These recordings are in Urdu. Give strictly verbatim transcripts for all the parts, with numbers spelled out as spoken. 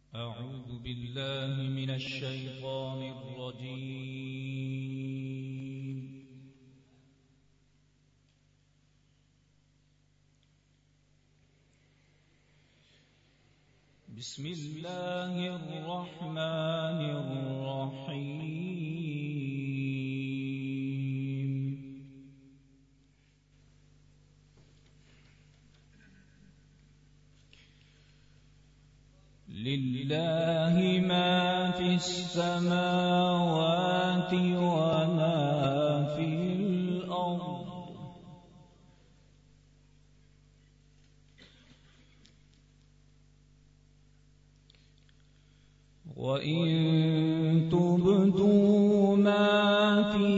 أعوذ بالله من الشيطان الرجيم. بسم الله الرحمن الرحيم. لله ما في السماوات وما في الأرض، وإن تبدوا ما في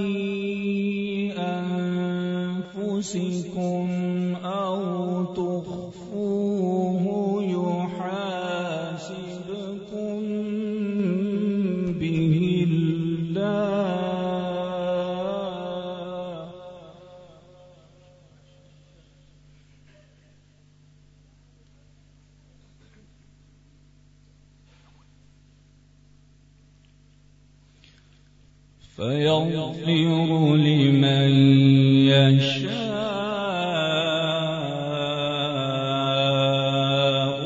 أنفسكم أو تخفوه يحاسبكم به الله، فيغفر لمن يشاء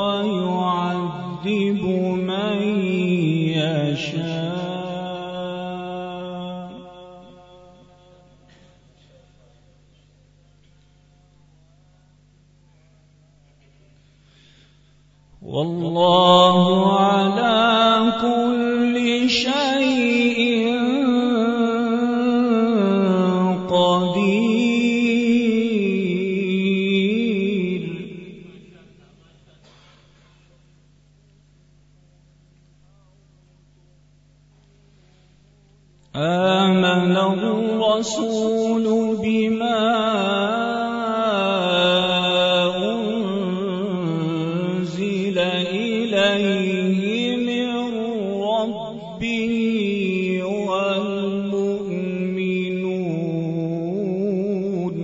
ويعذب من يشاء، والله على كل شيء قدير. آمن الرسول بما أنزل إليه من ربه والمؤمنون،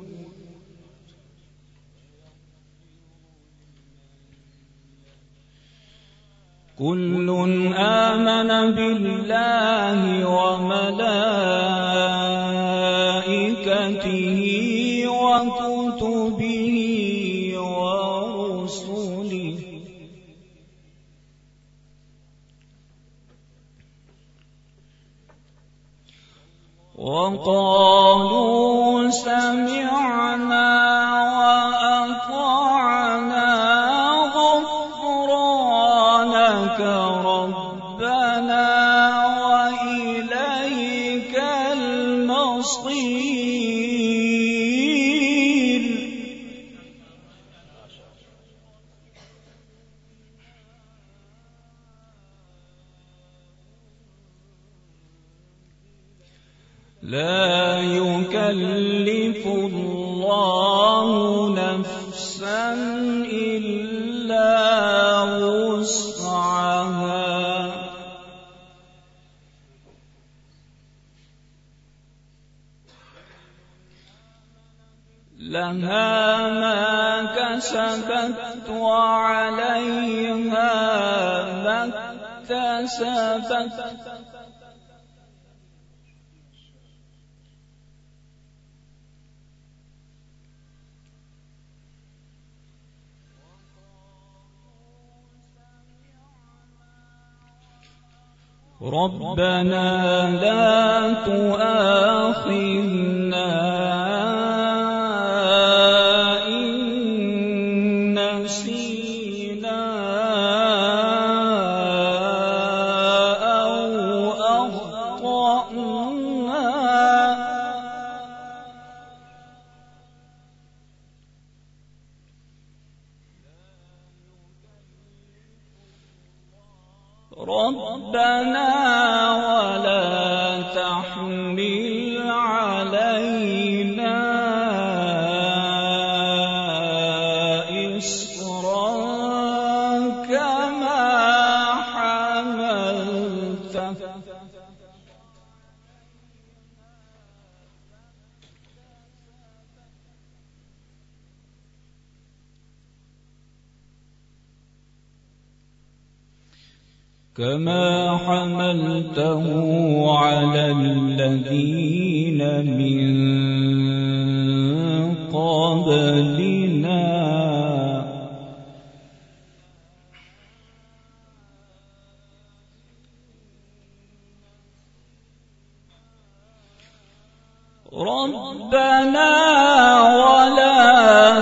كل آمن بالله وملائكته وكتبه ورسله، وقالوا سمعنا وأطعنا غفرانك ربنا وإليك المصير. لا يكلف الله نفسا إلا وسعها، لها ما كسبت وعليها ما اكتسبت، ربنا لا تؤاخذنا إن نسينا أو أخطأنا، ربنا ولا تحمل علينا إصرا كما حملته كما حملته على الذين من قبلنا ربنا ولا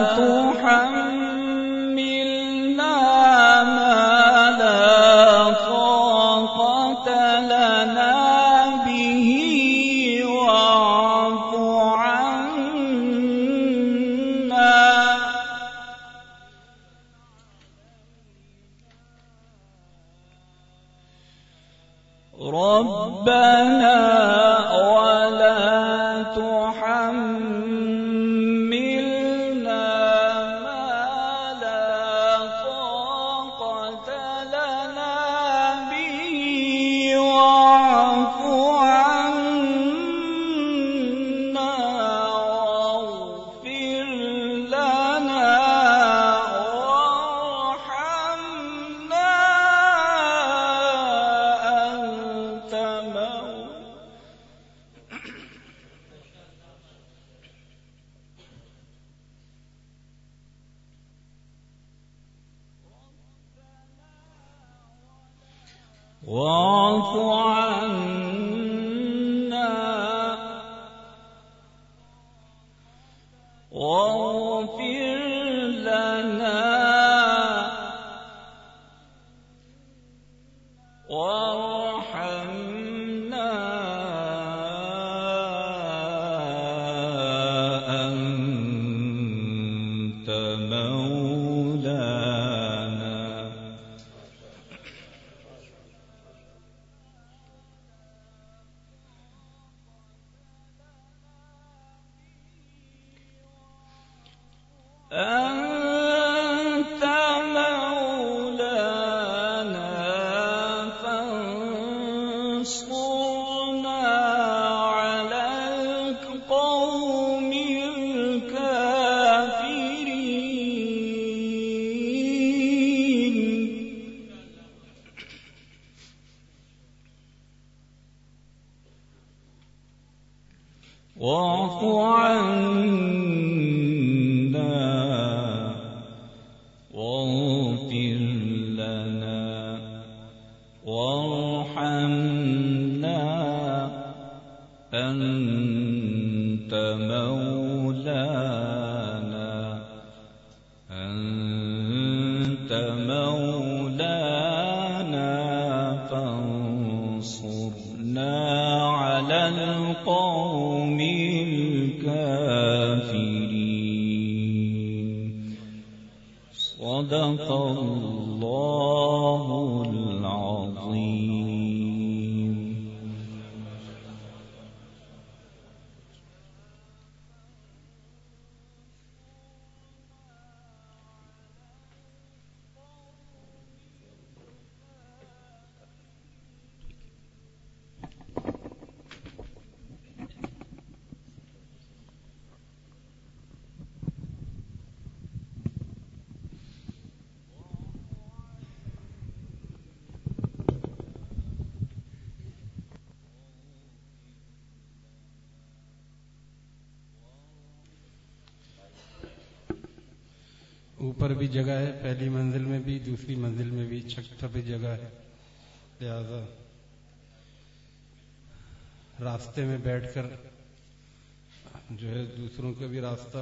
تحملنا ما لا طاقة لنا به واعف عنا ربنا واعف عنا واغفر لنا وارحمنا أنت مولانا أنت مولانا فانصرنا على القوم الكافرين واعف عنا واغفر لنا وارحمنا أنت مولانا أنت مولانا فانصرنا على القوم الكافرين صدق الله العظيم. ऊपर भी जगह है, पहली मंजिल में भी, दूसरी मंजिल में भी, छत पे जगह है, लिहाजा रास्ते में बैठकर जो है दूसरों का भी रास्ता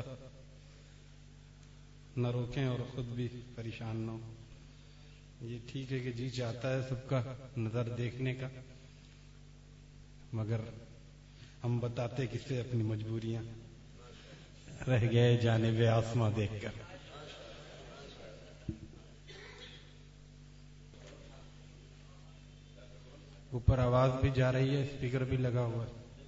न रोकें और खुद भी परेशान न हो। ये ठीक है कि जी चाहता है सबका नजर देखने का, मगर हम बताते किससे अपनी मजबूरियां, रह गए जानिबे आसमां देखकर। ऊपर आवाज भी जा रही है, स्पीकर भी लगा हुआ है।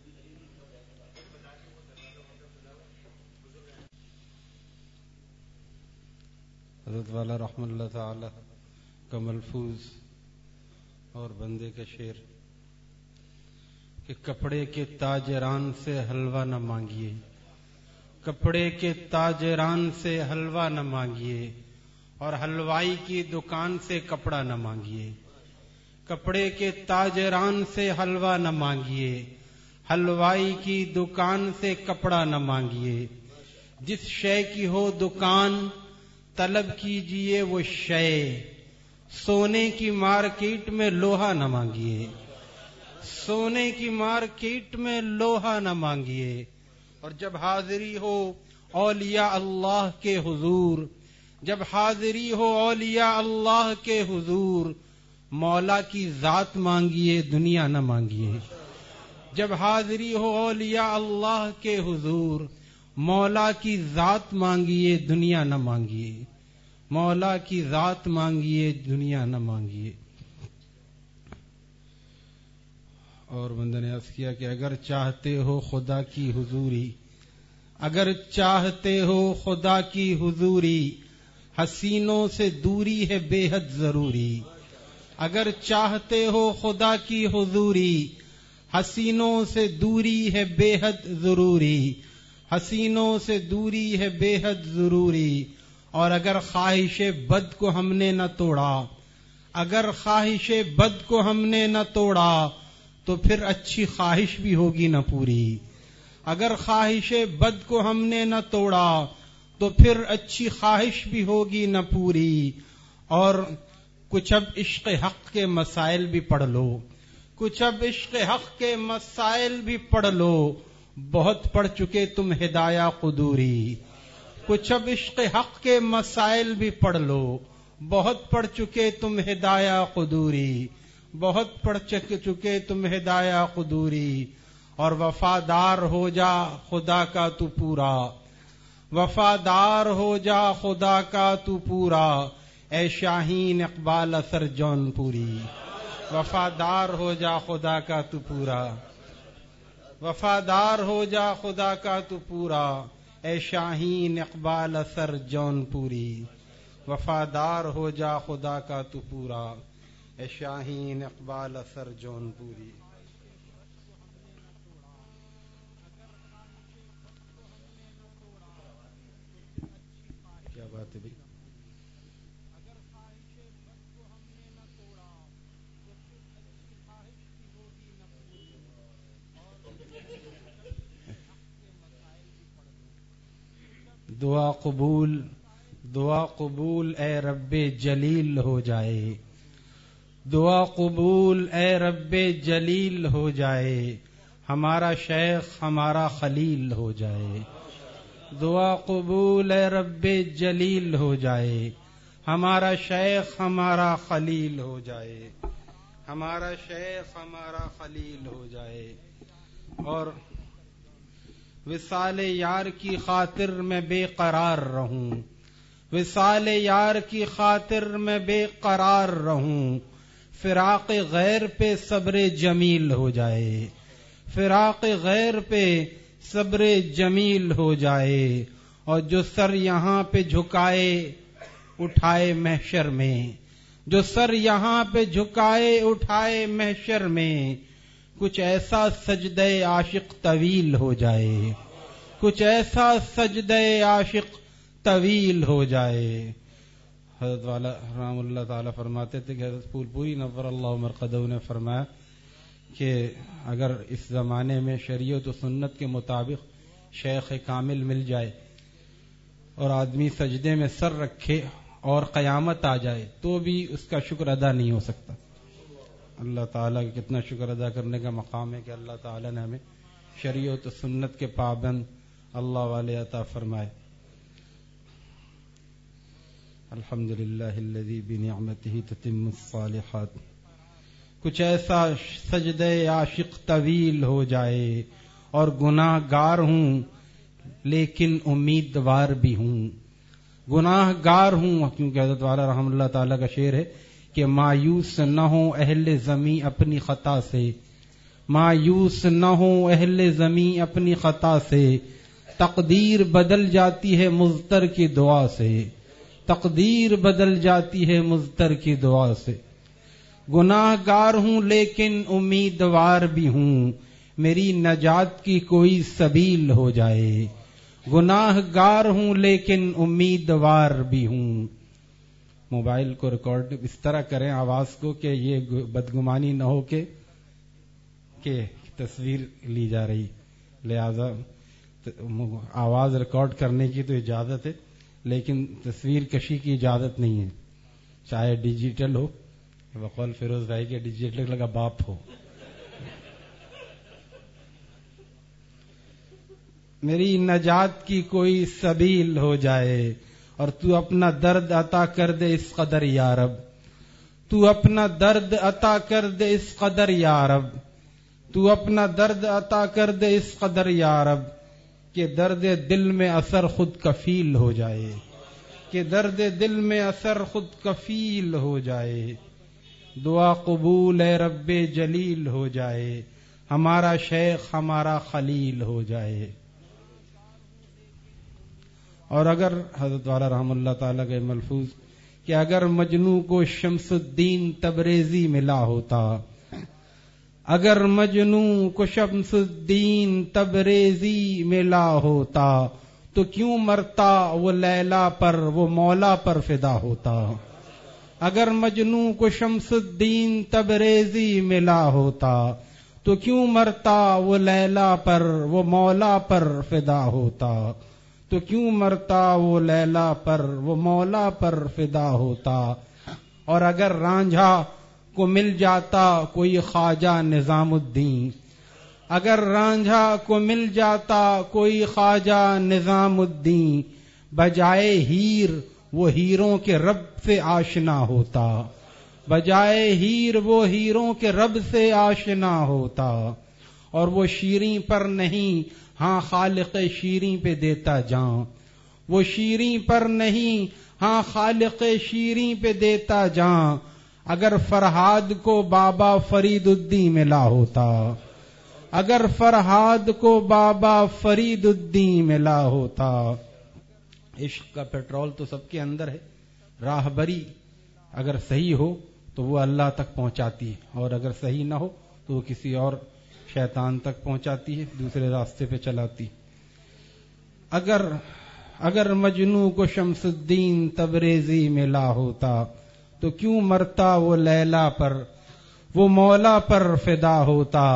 हज़रत वाला रहमतुल्लाह ताला का मलफूज और बंदे का शेर कि कपड़े के ताजरान से हलवा न मांगिए, कपड़े के ताजरान से हलवा न मांगिए और हलवाई की दुकान से कपड़ा न मांगिए। کپڑے کے تاجران سے حلوہ نہ مانگیے، حلوائی کی دکان سے کپڑا نہ مانگیے۔ جس شے کی ہو دکان طلب کیجئے وہ شے، سونے کی مارکیٹ میں لوہا نہ مانگیے، سونے کی مارکیٹ میں لوہا نہ مانگیے۔ اور جب حاضری ہو اولیاء اللہ کے حضور، جب حاضری ہو اولیاء اللہ کے حضور، مولا کی ذات مانگیے، دنیا نہ مانگیے۔ جب حاضری ہو اولیاء اللہ کے حضور، مولا کی ذات مانگیے، دنیا نہ مانگیے، مولا کی ذات مانگیے، دنیا نہ مانگیے۔ اور بندے نے عرض کیا کہ اگر چاہتے ہو خدا کی حضوری، اگر چاہتے ہو خدا کی حضوری، حسینوں سے دوری ہے بے حد ضروری۔ اگر چاہتے ہو خدا کی حضوری، حسینوں سے دوری ہے بے حد ضروری، حسینوں سے دوری ہے بے حد ضروری۔ اور اگر خواہش بد کو ہم نے نہ توڑا، اگر خواہش بد کو ہم نے نہ توڑا، تو پھر اچھی خواہش بھی ہوگی نہ پوری۔ اگر خواہش بد کو ہم نے نہ توڑا، تو پھر اچھی خواہش بھی ہوگی نہ پوری۔ اور کچھ اب عشق حق کے مسائل بھی پڑھ لو، کچھ اب عشق حق کے مسائل بھی پڑھ لو، بہت پڑھ چکے تم ہدایہ قدوری۔ کچھ اب عشق حق کے مسائل بھی پڑھ لو، بہت پڑھ چکے تم ہدایہ قدوری، بہت پڑھ چکے تم ہدایہ قدوری۔ اور وفادار ہو جا خدا کا تو پورا، وفادار ہو جا خدا کا تو پورا، اے شاہین اقبال اثر جون پوری۔ وفادار ہو جا خدا کا تو پورا، وفادار ہو جا خدا کا تو پورا، اے شاہین اقبال اثر جون پوری۔ وفادار ہو جا خدا کا تو پورا، اے شاہین اقبال اثر جون پوری۔ کیا بات ہے بھائی؟ دعا قبول، دعا قبول اے رب جلیل ہو جائے، دعا قبول اے رب جلیل ہو جائے، ہمارا شیخ ہمارا خلیل ہو جائے۔ دعا قبول اے رب جلیل ہو جائے، ہمارا شیخ ہمارا خلیل ہو جائے، ہمارا شیخ ہمارا خلیل ہو جائے۔ اور وصال یار کی خاطر میں بے قرار رہوں، وصال یار کی خاطر میں بے قرار رہوں، فراق غیر پہ صبر جمیل ہو جائے، فراق غیر پہ صبر جمیل ہو جائے۔ اور جو سر یہاں پہ جھکائے اٹھائے محشر میں، جو سر یہاں پہ جھکائے اٹھائے محشر میں، کچھ ایسا سجدہ عاشق طویل ہو جائے، کچھ ایسا سجدہ عاشق طویل ہو جائے۔ حضرت والا رحم اللہ تعالی فرماتے تھے کہ حضرت پھول پوری نور اللہ مرقدہ نے فرمایا کہ اگر اس زمانے میں شریعت و سنت کے مطابق شیخ کامل مل جائے اور آدمی سجدے میں سر رکھے اور قیامت آ جائے تو بھی اس کا شکر ادا نہیں ہو سکتا۔ اللہ تعالیٰ کا کتنا شکر ادا کرنے کا مقام ہے کہ اللہ تعالیٰ نے ہمیں شریعت و سنت کے پابند اللہ والے عطا فرمائے۔ الحمدللہ الذی بنعمتہ تتم الصالحات۔ کچھ ایسا سجدہ عاشق طویل ہو جائے اور گناہ گار ہوں لیکن امیدوار بھی ہوں، گناہ گار ہوں، کیونکہ حضرت والا رحم اللہ تعالیٰ کا شعر ہے کہ مایوس نہ ہو اہل زمیں اپنی خطا سے، مایوس نہ ہو اہل زمیں اپنی خطا سے، تقدیر بدل جاتی ہے مضطر کی دعا سے، تقدیر بدل جاتی ہے مضطر کی دعا سے۔ گناہ گار ہوں لیکن امیدوار بھی ہوں، میری نجات کی کوئی سبیل ہو جائے، گناہ گار ہوں لیکن امیدوار بھی ہوں۔ موبائل کو ریکارڈ اس طرح کریں آواز کو کہ یہ بدگمانی نہ ہو کہ کہ تصویر لی جا رہی، لہذا آواز ریکارڈ کرنے کی تو اجازت ہے لیکن تصویر کشی کی اجازت نہیں ہے، چاہے ڈیجیٹل ہو، بقول فیروز بھائی کے ڈیجیٹل لگا باپ ہو۔ میری نجات کی کوئی سبیل ہو جائے اور تو اپنا درد عطا کر دے اس قدر یا رب، تو اپنا درد عطا کر دے اس قدر یا رب، تو اپنا درد عطا کر دے اس قدر یا رب کہ درد دل میں اثر خود کفیل ہو جائے، کہ درد دل میں اثر خود کفیل ہو جائے، دعا قبول اے رب جلیل ہو جائے، ہمارا شیخ ہمارا خلیل ہو جائے۔ اور اگر حضرت والا رحم اللہ تعالیٰ کے ملفوظ کہ اگر مجنوں کو شمس الدین تبریزی ملا ہوتا، اگر مجنوں کو شمس الدین تبریزی ملا ہوتا تو کیوں مرتا وہ لیلا پر، وہ مولا پر فدا ہوتا۔ اگر مجنوں کو شمس الدین تبریزی ملا ہوتا تو کیوں مرتا وہ لیلا پر، وہ مولا پر فدا ہوتا، تو کیوں مرتا وہ لیلا پر، وہ مولا پر فدا ہوتا۔ اور اگر رانجھا کو مل جاتا کوئی خواجہ نظام الدین، اگر رانجھا کو مل جاتا کوئی خواجہ نظام الدین، بجائے ہیر وہ ہیروں کے رب سے آشنا ہوتا، بجائے ہیر وہ ہیروں کے رب سے آشنا ہوتا۔ اور وہ شیریں پر نہیں ہاں خالق شیریں پہ دیتا جان، وہ شیریں پر نہیں ہاں خالق شیریں پہ دیتا جان۔ اگر فرہاد کو بابا فرید الدین ملا ہوتا، اگر فرہاد کو بابا فرید الدین ملا ہوتا۔ عشق کا پیٹرول تو سب کے اندر ہے، راہبری اگر صحیح ہو تو وہ اللہ تک پہنچاتی ہے، اور اگر صحیح نہ ہو تو وہ کسی اور شیطان تک پہنچاتی ہے، دوسرے راستے پہ چلاتی۔ اگر اگر مجنوں کو شمس الدین تبریزی ملا ہوتا تو کیوں مرتا وہ لیلا پر، وہ مولا پر فدا ہوتا۔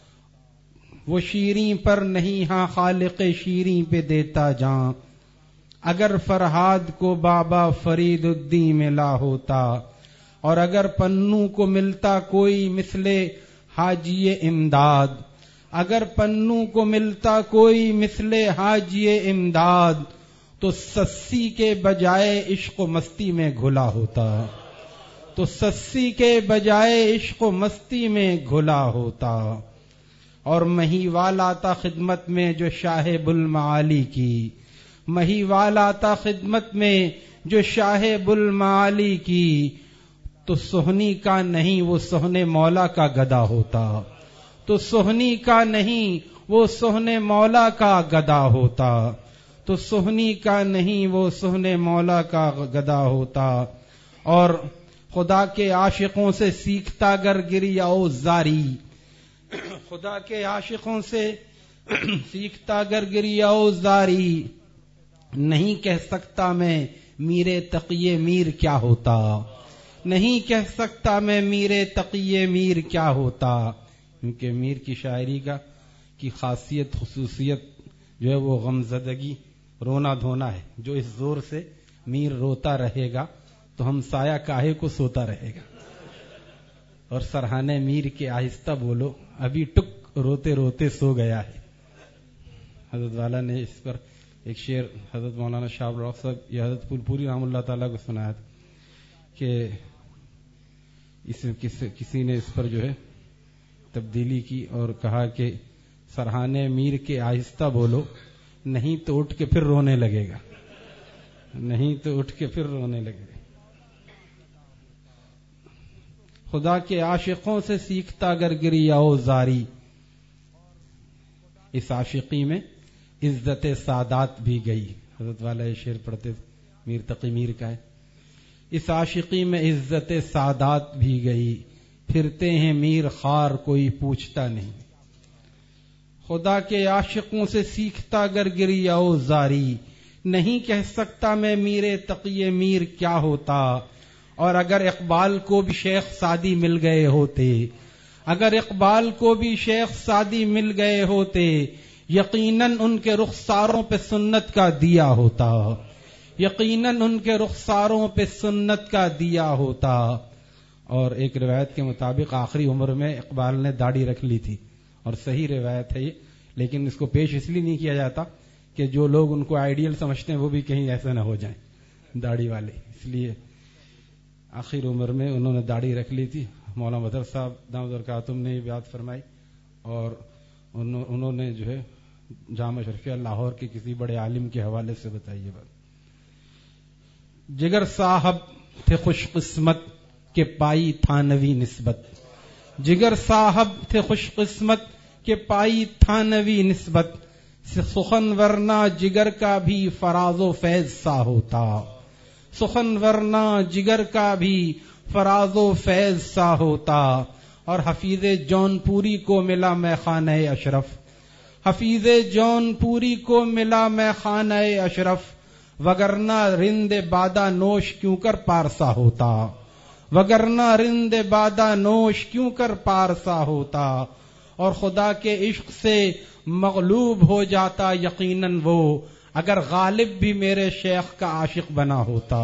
وہ شیریں پر نہیں ہاں خالق شیریں پہ دیتا جان۔ اگر فرہاد کو بابا فرید الدین ملا ہوتا، اور اگر پنوں کو ملتا کوئی مثل حاجی امداد، اگر پنوں کو ملتا کوئی مثل حاجی امداد، تو سسی کے بجائے عشق و مستی میں گھلا ہوتا، تو سسی کے بجائے عشق و مستی میں گھلا ہوتا۔ اور مہیوال آتا خدمت میں جو شاہ بلمعالی کی، مہیوال آتا خدمت میں جو شاہ بلمعالی کی، تو سہنی کا نہیں وہ سہنے مولا کا گدا ہوتا، تو سہنی کا نہیں وہ سہنے مولا کا گدا ہوتا، تو سہنی کا نہیں وہ سہنے مولا کا گدا ہوتا۔ اور خدا کے عاشقوں سے سیکھتا گر گری او زاری، خدا کے عاشقوں سے سیکھتا گر گری او زاری، نہیں کہہ سکتا میں میرے تقی میر کیا ہوتا، نہیں کہہ سکتا میں میرے تقی میر کیا ہوتا۔ کیونکہ میر کی شاعری کا کی خاصیت خصوصیت جو ہے وہ غمزدگی، رونا دھونا ہے۔ جو اس زور سے میر روتا رہے گا تو ہم سایہ کاہے کو سوتا رہے گا۔ اور سرہانے میر کے آہستہ بولو ابھی ٹک روتے روتے سو گیا ہے۔ حضرت والا نے اس پر ایک شعر حضرت مولانا شاہ الرخ صاحب یا حضرت پھول پوری رحم اللہ تعالیٰ کو سنایا تھا کہ اس کس, کسی نے اس پر جو ہے تبدیلی کی اور کہا کہ سرہانے میر کے آہستہ بولو، نہیں تو اٹھ کے پھر رونے لگے گا، نہیں تو اٹھ کے پھر رونے لگے گا۔ خدا کے عاشقوں سے سیکھتا گر گری او زاری، اس عاشقی میں عزت سادات بھی گئی۔ حضرت والا یہ شعر پڑھتے میر تقی میر کا ہے، اس عاشقی میں عزت سادات بھی گئی، پھرتے ہیں میر خار کوئی پوچھتا نہیں۔ خدا کے عاشقوں سے سیکھتا گر گری او زاری، نہیں کہہ سکتا میں میرے تقی میر کیا ہوتا۔ اور اگر اقبال کو بھی شیخ سعدی مل گئے ہوتے، اگر اقبال کو بھی شیخ سعدی مل گئے ہوتے، یقیناً ان کے رخساروں پہ سنت کا دیا ہوتا، یقیناً ان کے رخساروں پہ سنت کا دیا ہوتا۔ اور ایک روایت کے مطابق آخری عمر میں اقبال نے داڑھی رکھ لی تھی، اور صحیح روایت ہے یہ، لیکن اس کو پیش اس لیے نہیں کیا جاتا کہ جو لوگ ان کو آئیڈیل سمجھتے ہیں وہ بھی کہیں ایسا نہ ہو جائیں داڑھی والے، اس لیے آخر عمر میں انہوں نے داڑھی رکھ لی تھی۔ مولانا بدر صاحب دامت برکاتہم نے یہ بات فرمائی، اور انہوں نے جو ہے جامع شرفیہ لاہور کے کسی بڑے عالم کے حوالے سے بتائی یہ بات۔ جگر صاحب تھے خوش قسمت کہ پائی تھانوی نسبت، جگر صاحب تھے خوش قسمت کہ پائی تھانوی نسبت، سخن ورنہ جگر کا بھی فراز و فیض سا ہوتا، سخن ورنہ جگر کا بھی فراز و فیض سا ہوتا۔ اور حفیظ جون پوری کو ملا میں خانہ اشرف، حفیظ جون پوری کو ملا میں خانہ اشرف، وگرنہ رند بادہ نوش کیوں کر پارسا ہوتا، وگرنہ رند بادہ نوش کیوں کر پارسا ہوتا۔ اور خدا کے عشق سے مغلوب ہو جاتا یقیناً وہ، اگر غالب بھی میرے شیخ کا عاشق بنا ہوتا،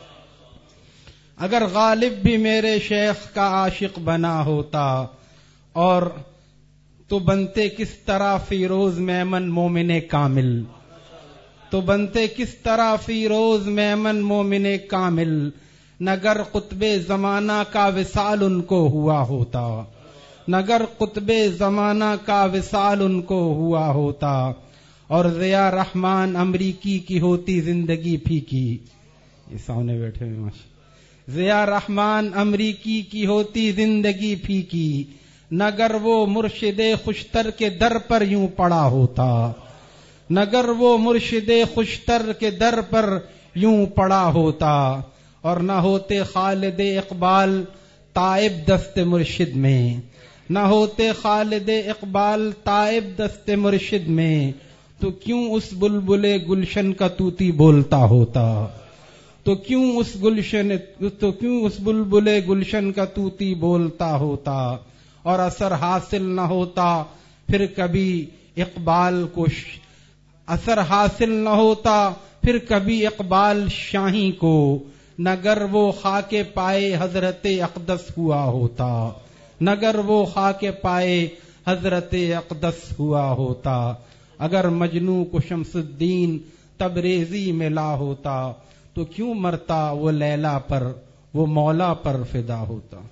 اگر غالب بھی میرے شیخ کا عاشق بنا ہوتا۔ اور تو بنتے کس طرح فیروز میمن مومن کامل، تو بنتے کس طرح فیروز میمن مومن کامل، نگر قطب زمانہ کا وصال ان کو ہوا ہوتا، نگر قطب زمانہ کا وصال ان کو ہوا ہوتا۔ اور ضیاء رحمان امریکی کی ہوتی زندگی پھیکی، یہ سامنے بیٹھے ہوئے ماشاء، ضیاء رحمان امریکی کی ہوتی زندگی پھیکی، نگر وہ مرشد خوشتر کے در پر یوں پڑا ہوتا، نگر وہ مرشد خوشتر کے در پر یوں پڑا ہوتا۔ اور نہ ہوتے خالد اقبال تائب دست مرشد میں، نہ ہوتے خالد اقبال تائب دست مرشد میں، تو کیوں اس بلبل گلشن کا طوطی بولتا ہوتا، تو کیوں اس گلشن تو کیوں اس بلبل گلشن کا طوطی بولتا ہوتا۔ اور اثر حاصل نہ ہوتا پھر کبھی اقبال کو، اثر حاصل نہ ہوتا پھر کبھی اقبال شاہی کو، نگر وہ خاک پائے حضرت اقدس ہوا ہوتا، نگر وہ خاک پائے حضرت اقدس ہوا ہوتا۔ اگر مجنوں کو شمس الدین تبریزی ملا ہوتا، تو کیوں مرتا وہ لیلا پر، وہ مولا پر فدا ہوتا۔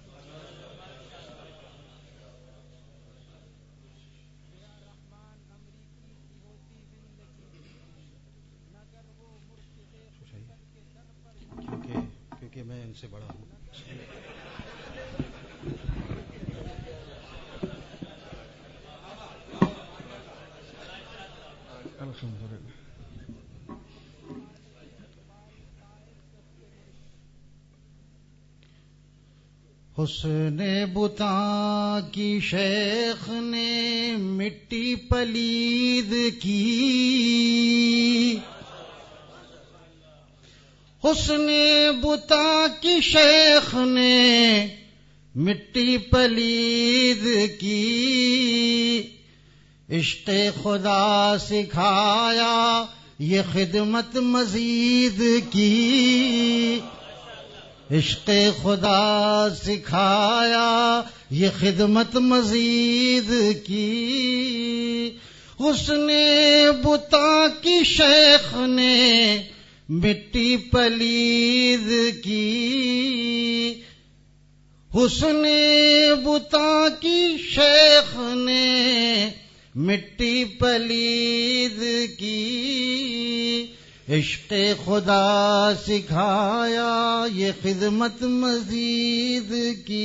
کیونکہ کیونکہ میں ان سے بڑا ہوں۔ حسن بتاں کی شیخ نے مٹی پلید کی، حسن بتاں کی شیخ نے مٹی پلید کی، عشق خدا سکھایا یہ خدمت مزید کی، عشق خدا سکھایا یہ خدمت مزید کی، حسن بتاں کی شیخ نے مٹی پلید کی، حسن بتاں کی شیخ نے مٹی پلید کی، عشق خدا سکھایا یہ خدمت مزید کی،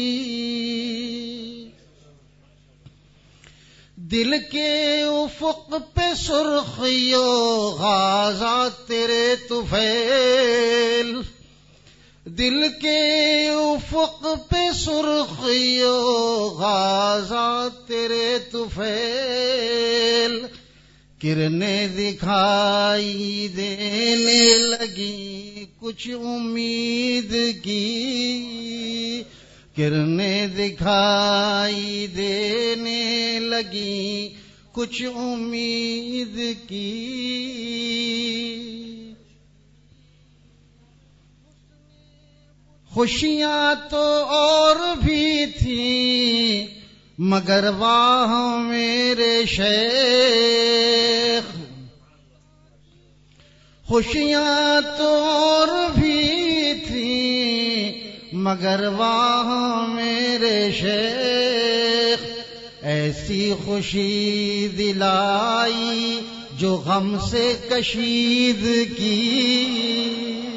دل کے افق پہ سرخیو غازہ تیرے طفیل، دل کے افق پہ سرخیو غازہ تیرے طفیل، کرنیں دکھائی دینے لگی کچھ امید کی کرنیں دکھائی دینے لگی کچھ امید کی خوشیاں تو اور بھی تھیں مگر واہ میرے شیخ خوشیاں تو اور بھی تھیں مگر واہ میرے شیخ ایسی خوشی دلائی جو غم سے کشید کی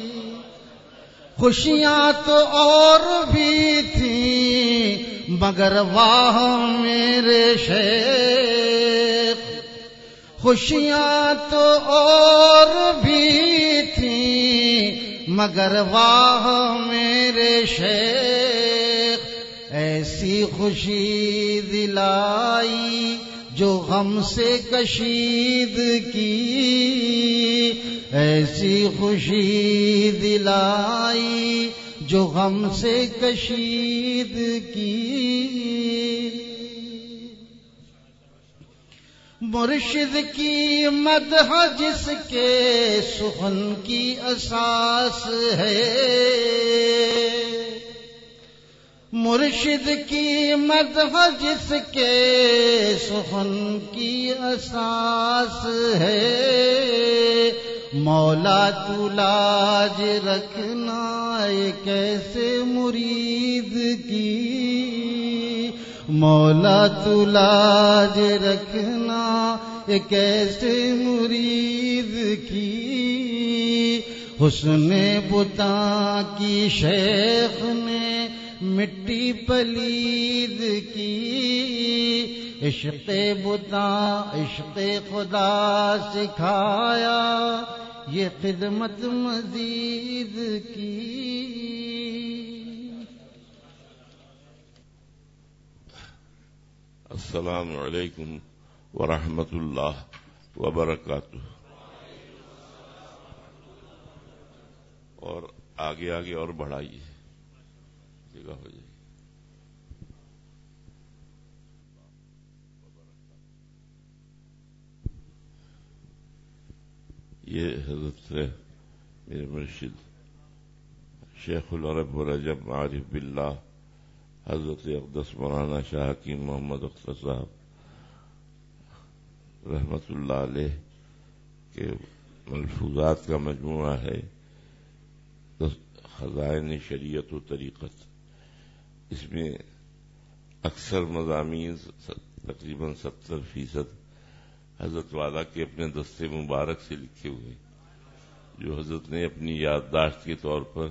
خوشیاں تو اور بھی تھیں مگر واہ میرے شیخ خوشیاں تو اور بھی تھیں مگر واہ میرے شیخ ایسی خوشی دلائی جو غم سے کشید کی ایسی خوشی دلائی جو غم سے کشید کی مرشد کی مدح جس کے سخن کی اساس ہے مرشد کی مدح جس کے سخن کی اساس ہے مولا تو لاج رکھنا ایک ایسے مرید کی مولا تو لاج رکھنا ایک ایسے مرید کی حسن بتاں کی شیخ نے مٹی پلید کی عشق بتاں عشق خدا سکھایا یہ خدمت مزید کی السلام علیکم ورحمۃ اللہ وبرکاتہ. اور آگے آگے اور بڑھائیے جگہ ہو جائے. یہ حضرت سے میرے مرشد شیخ العرب رجب عارف باللہ حضرت اقدس مولانا شاہ حکیم محمد اختر صاحب رحمت اللہ علیہ کے ملفوظات کا مجموعہ ہے خزائن شریعت و طریقت. اس میں اکثر مضامین تقریباً ستر فیصد حضرت والا کے اپنے دستے مبارک سے لکھے ہوئے جو حضرت نے اپنی یادداشت کے طور پر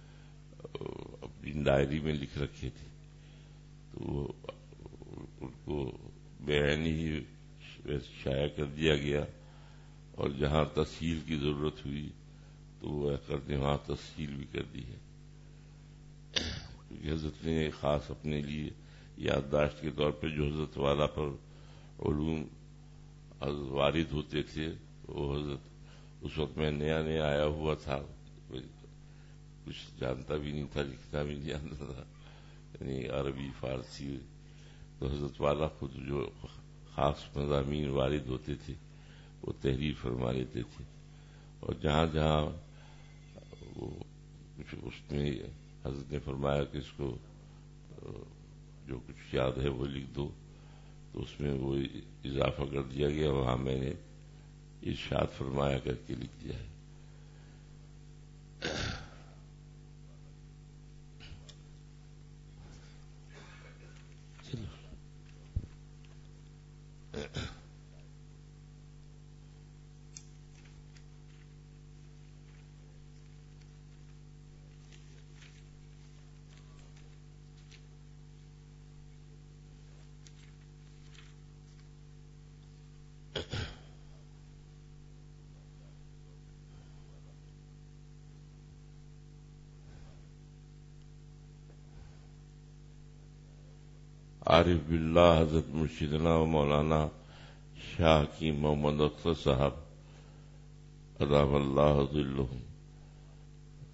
اپنی ڈائری میں لکھ رکھے تھے. تو ان کو بعین ہی شائع کر دیا گیا اور جہاں تصحیح کی ضرورت ہوئی تو وہ حضرت نے وہاں تصحیح بھی کر دی ہے کیونکہ حضرت نے خاص اپنے لیے یادداشت کے طور پہ جو حضرت والا پر علوم وارد ہوتے تھے وہ حضرت اس وقت میں نیا نیا آیا ہوا تھا کچھ جانتا بھی نہیں تھا لکھنا بھی نہیں جانتا تھا یعنی عربی فارسی. تو حضرت والا خود جو خاص مضامین وارد ہوتے تھے وہ تحریر فرما لیتے تھے اور جہاں جہاں وہ اس میں حضرت نے فرمایا کہ اس کو جو کچھ یاد ہے وہ لکھ دو تو اس میں وہ اضافہ کر دیا گیا وہاں میں نے ارشاد فرمایا کر کے لکھ دیا ہے. عارف باللہ حضرت مرشدنا و مولانا شاہ حکیم محمد اختر صاحب ادام اللہ ظلہم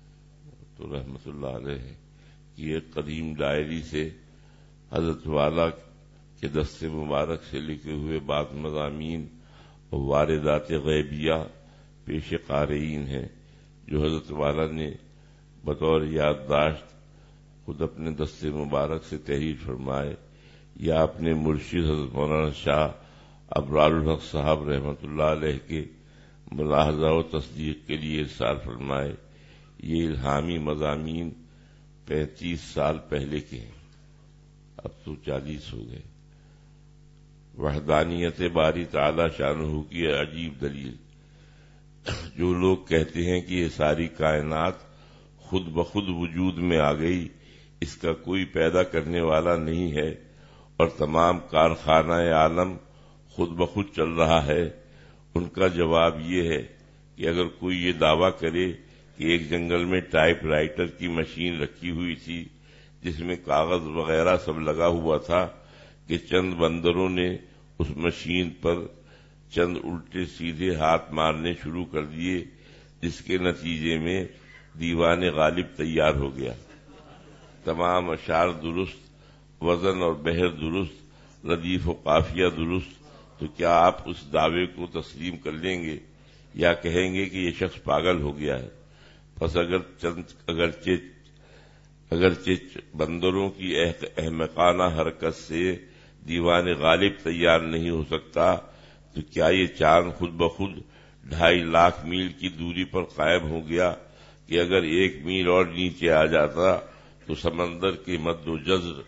تو رحمت اللہ علیہ کی ایک قدیم ڈائری سے حضرت والا کے دست مبارک سے لکھے ہوئے بعض مضامین اور واردات غیبیہ پیش قارئین ہیں جو حضرت والا نے بطور یادداشت خود اپنے دست مبارک سے تحریر فرمائے یا اپنے مرشد حضرت مولانا شاہ ابرار الحق صاحب رحمۃ اللہ علیہ کے ملاحظہ و تصدیق کے لیے ارسال فرمائے. یہ الہامی مضامین پینتیس سال پہلے کے ہیں، اب تو چالیس ہو گئے. وحدانیت باری تعالی شانہ کی عجیب دلیل. جو لوگ کہتے ہیں کہ یہ ساری کائنات خود بخود وجود میں آ گئی، اس کا کوئی پیدا کرنے والا نہیں ہے اور تمام کارخانہ عالم خود بخود چل رہا ہے، ان کا جواب یہ ہے کہ اگر کوئی یہ دعویٰ کرے کہ ایک جنگل میں ٹائپ رائٹر کی مشین رکھی ہوئی تھی جس میں کاغذ وغیرہ سب لگا ہوا تھا کہ چند بندروں نے اس مشین پر چند الٹے سیدھے ہاتھ مارنے شروع کر دیے، جس کے نتیجے میں دیوان غالب تیار ہو گیا. تمام اشعار درست، وزن اور بحر درست، ردیف و قافیہ درست. تو کیا آپ اس دعوے کو تسلیم کر لیں گے یا کہیں گے کہ یہ شخص پاگل ہو گیا ہے؟ پس اگر چند اگرچہ اگرچہ بندروں کی احمقانہ حرکت سے دیوان غالب تیار نہیں ہو سکتا، تو کیا یہ چاند خود بخود ڈھائی لاکھ میل کی دوری پر قائم ہو گیا کہ اگر ایک میل اور نیچے آ جاتا تو سمندر کے مد و جزر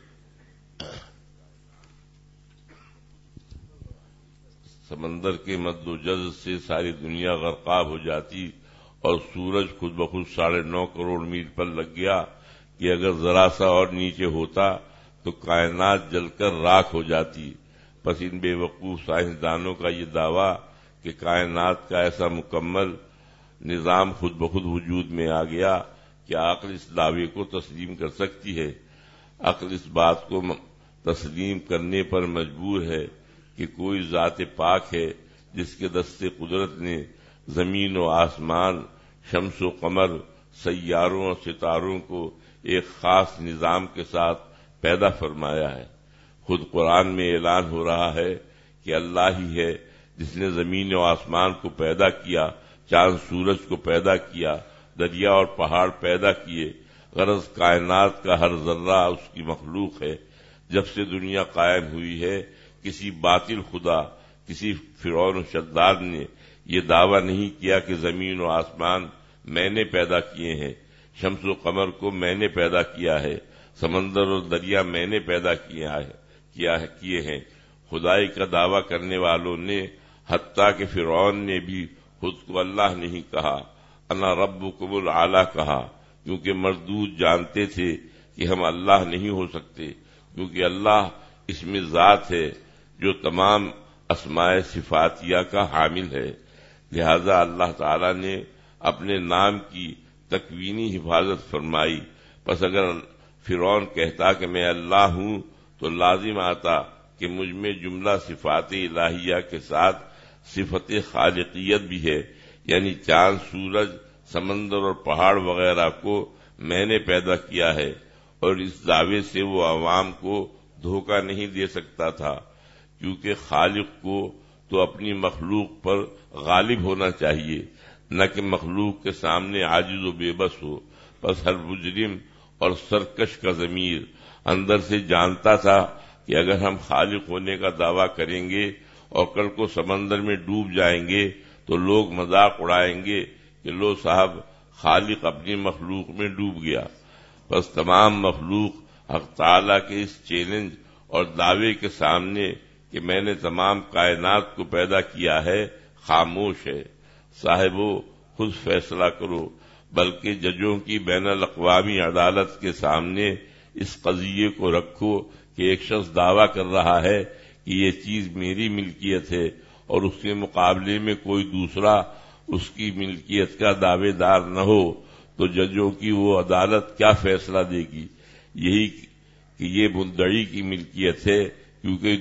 سمندر کے مد و جزر سے ساری دنیا غرقاب ہو جاتی، اور سورج خود بخود ساڑھے نو کروڑ میل پر لگ گیا کہ اگر ذرا سا اور نیچے ہوتا تو کائنات جل کر راکھ ہو جاتی. پس ان بے وقوف سائنسدانوں کا یہ دعویٰ کہ کائنات کا ایسا مکمل نظام خود بخود وجود میں آ گیا، کیا عقل اس دعوے کو تسلیم کر سکتی ہے؟ عقل اس بات کو تسلیم کرنے پر مجبور ہے کہ کوئی ذات پاک ہے جس کے دست قدرت نے زمین و آسمان، شمس و قمر، سیاروں اور ستاروں کو ایک خاص نظام کے ساتھ پیدا فرمایا ہے. خود قرآن میں اعلان ہو رہا ہے کہ اللہ ہی ہے جس نے زمین و آسمان کو پیدا کیا، چاند سورج کو پیدا کیا، دریا اور پہاڑ پیدا کیے. غرض کائنات کا ہر ذرہ اس کی مخلوق ہے. جب سے دنیا قائم ہوئی ہے، کسی باطل خدا، کسی فرعون و شداد نے یہ دعویٰ نہیں کیا کہ زمین و آسمان میں نے پیدا کیے ہیں، شمس و قمر کو میں نے پیدا کیا ہے، سمندر اور دریا میں نے پیدا کیا ہے کیا ہے کیے ہیں. خدائی کا دعویٰ کرنے والوں نے، حتیٰ کہ فرعون نے بھی خود کو اللہ نہیں کہا، انا ربکم الاعلی کہا، کیونکہ مردود جانتے تھے کہ ہم اللہ نہیں ہو سکتے، کیونکہ اللہ اسم ذات ہے جو تمام اسماء صفاتیہ کا حامل ہے. لہذا اللہ تعالی نے اپنے نام کی تکوینی حفاظت فرمائی. پس اگر فرعون کہتا کہ میں اللہ ہوں تو لازم آتا کہ مجھ میں جملہ صفات الہیہ کے ساتھ صفت خالقیت بھی ہے، یعنی چاند، سورج، سمندر اور پہاڑ وغیرہ کو میں نے پیدا کیا ہے. اور اس دعوے سے وہ عوام کو دھوکہ نہیں دے سکتا تھا، کیونکہ خالق کو تو اپنی مخلوق پر غالب ہونا چاہیے، نہ کہ مخلوق کے سامنے عاجز و بے بس ہو. پس ہر مجرم اور سرکش کا ضمیر اندر سے جانتا تھا کہ اگر ہم خالق ہونے کا دعویٰ کریں گے اور کل کو سمندر میں ڈوب جائیں گے تو لوگ مذاق اڑائیں گے کہ لو صاحب خالق اپنی مخلوق میں ڈوب گیا. بس تمام مخلوق حق تعالیٰ کے اس چیلنج اور دعوے کے سامنے کہ میں نے تمام کائنات کو پیدا کیا ہے خاموش ہے. صاحبو خود فیصلہ کرو، بلکہ ججوں کی بین الاقوامی عدالت کے سامنے اس قضیے کو رکھو کہ ایک شخص دعویٰ کر رہا ہے کہ یہ چیز میری ملکیت ہے اور اس کے مقابلے میں کوئی دوسرا اس کی ملکیت کا دعوے دار نہ ہو، تو ججوں کی وہ عدالت کیا فیصلہ دے گی؟ یہی کہ یہ مدعی کی ملکیت ہے، کیونکہ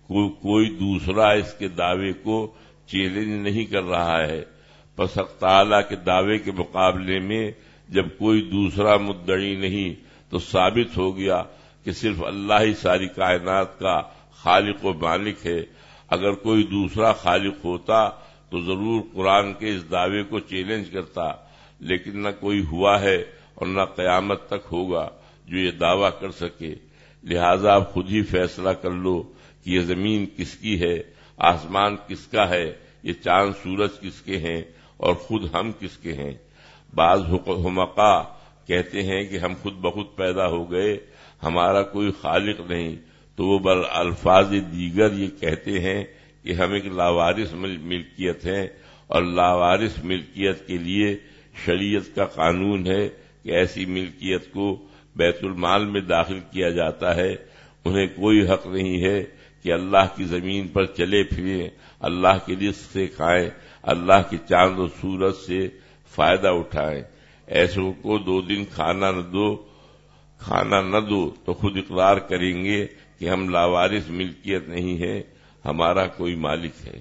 کوئی دوسرا اس کے دعوے کو چیلنج نہیں کر رہا ہے. پس حق تعالیٰ کے دعوے کے مقابلے میں جب کوئی دوسرا مدعی نہیں تو ثابت ہو گیا کہ صرف اللہ ہی ساری کائنات کا خالق و مالک ہے۔ اگر کوئی دوسرا خالق ہوتا تو ضرور قرآن کے اس دعوے کو چیلنج کرتا، لیکن نہ کوئی ہوا ہے اور نہ قیامت تک ہوگا جو یہ دعویٰ کر سکے۔ لہذا آپ خود ہی فیصلہ کر لو کہ یہ زمین کس کی ہے، آسمان کس کا ہے، یہ چاند سورج کس کے ہیں اور خود ہم کس کے ہیں۔ بعض حمقا کہتے ہیں کہ ہم خود بخود پیدا ہو گئے، ہمارا کوئی خالق نہیں، تو وہ بر الفاظ دیگر یہ کہتے ہیں کہ ہم ایک لاوارث ملکیت ہیں، اور لاوارث ملکیت کے لیے شریعت کا قانون ہے کہ ایسی ملکیت کو بیت المال میں داخل کیا جاتا ہے۔ انہیں کوئی حق نہیں ہے کہ اللہ کی زمین پر چلے پھریں، اللہ کے رزق سے کھائیں، اللہ کے چاند و سورج سے فائدہ اٹھائیں۔ ایسوں کو دو دن کھانا نہ دو کھانا نہ دو تو خود اقرار کریں گے کہ ہم لاوارث ملکیت نہیں ہے، ہمارا کوئی مالک ہے۔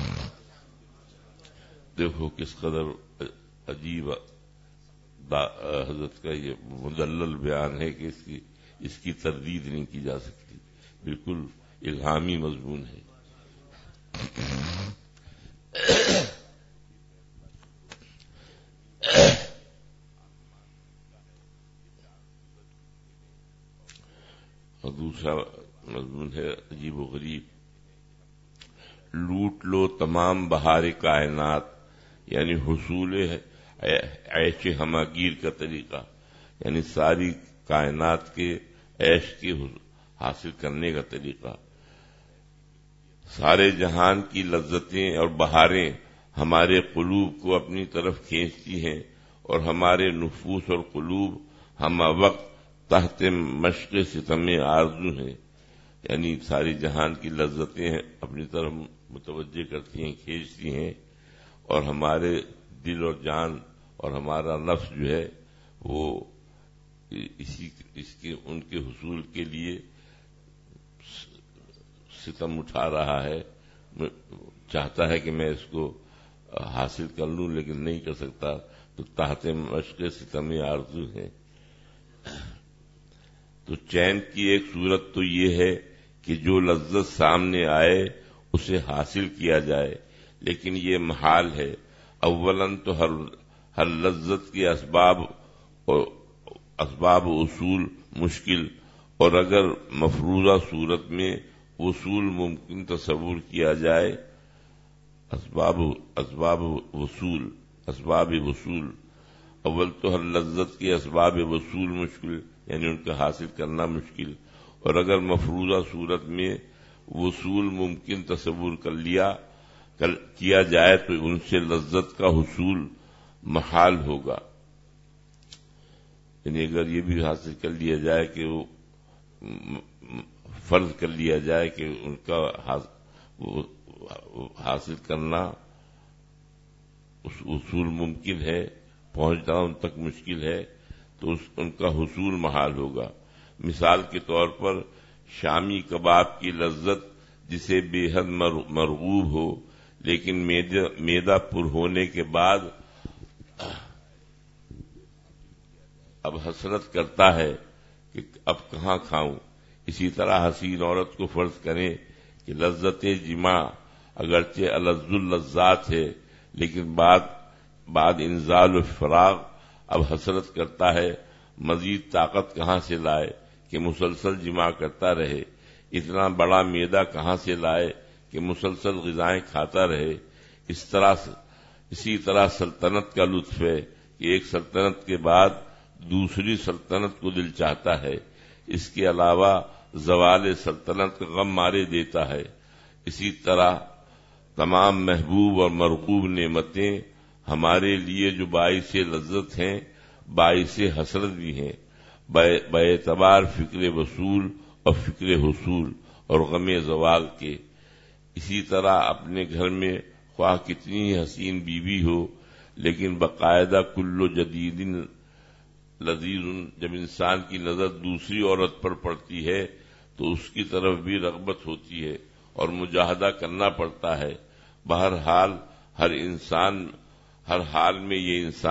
دیکھو کس قدر عجیب حضرت کا یہ مدلل بیان ہے کہ اس کی اس کی تردید نہیں کی جا سکتی، بالکل الہامی مضمون ہے۔ اور دوسرا مضمون ہے عجیب و غریب، لوٹ لو تمام بہار کائنات، یعنی حصول عیش ہماگیر کا طریقہ، یعنی ساری کائنات کے عیش کے حاصل کرنے کا طریقہ۔ سارے جہان کی لذتیں اور بہاریں ہمارے قلوب کو اپنی طرف کھینچتی ہیں، اور ہمارے نفوس اور قلوب ہم وقت تحت مشق ستم آرزو ہیں، یعنی ساری جہان کی لذتیں اپنی طرف متوجہ کرتی ہیں، کھینچتی ہیں، اور ہمارے دل اور جان اور ہمارا نفس جو ہے وہ اسی اس کے ان کے حصول کے لیے ستم اٹھا رہا ہے، چاہتا ہے کہ میں اس کو حاصل کر لوں لیکن نہیں کر سکتا، تو تحت مشق ستم آرزو ہے۔ تو چین کی ایک صورت تو یہ ہے کہ جو لذت سامنے آئے اسے حاصل کیا جائے، لیکن یہ محال ہے۔ اولاً تو ہر ہر لذت کے اسباب اور اسباب اصول مشکل، اور اگر مفروضہ صورت میں وصول ممکن تصور کیا جائے، اسباب اسباب وصول اسباب وصول اول تو ہر لذت کے اسباب وصول مشکل، یعنی ان کا حاصل کرنا مشکل، اور اگر مفروضہ صورت میں وصول ممکن تصور کر لیا کر کیا جائے تو ان سے لذت کا حصول محال ہوگا۔ یعنی اگر یہ بھی حاصل کر لیا جائے کہ وہ فرض کر لیا جائے کہ ان کا حاصل کرنا حصول ممکن ہے، پہنچنا ان تک مشکل ہے، تو اس ان کا حصول محال ہوگا۔ مثال کے طور پر شامی کباب کی لذت جسے بے حد مرغوب ہو، لیکن میدہ پر ہونے کے بعد اب حسرت کرتا ہے کہ اب کہاں کھاؤں۔ اسی طرح حسین عورت کو فرض کریں کہ لذت جماع اگرچہ الذ اللذات ہے، لیکن بعد بعد انزال و فراغ اب حسرت کرتا ہے مزید طاقت کہاں سے لائے کہ مسلسل جماع کرتا رہے، اتنا بڑا معدہ کہاں سے لائے کہ مسلسل غذائیں کھاتا رہے۔ اس طرح اسی طرح سلطنت کا لطف ہے کہ ایک سلطنت کے بعد دوسری سلطنت کو دل چاہتا ہے، اس کے علاوہ زوال سلطنت کا غم مارے دیتا ہے۔ اسی طرح تمام محبوب اور مرغوب نعمتیں ہمارے لیے جو باعث لذت ہیں باعث حسرت بھی ہیں، باعتبار فکر وصول اور فکر حصول اور غم زوال کے۔ اسی طرح اپنے گھر میں خواہ کتنی حسین بیوی ہو، لیکن باقاعدہ کل جدید لذیذ، جب انسان کی نظر دوسری عورت پر پڑتی ہے تو اس کی طرف بھی رغبت ہوتی ہے اور مجاہدہ کرنا پڑتا ہے۔ بہرحال ہر انسان ہر حال میں یہ انسان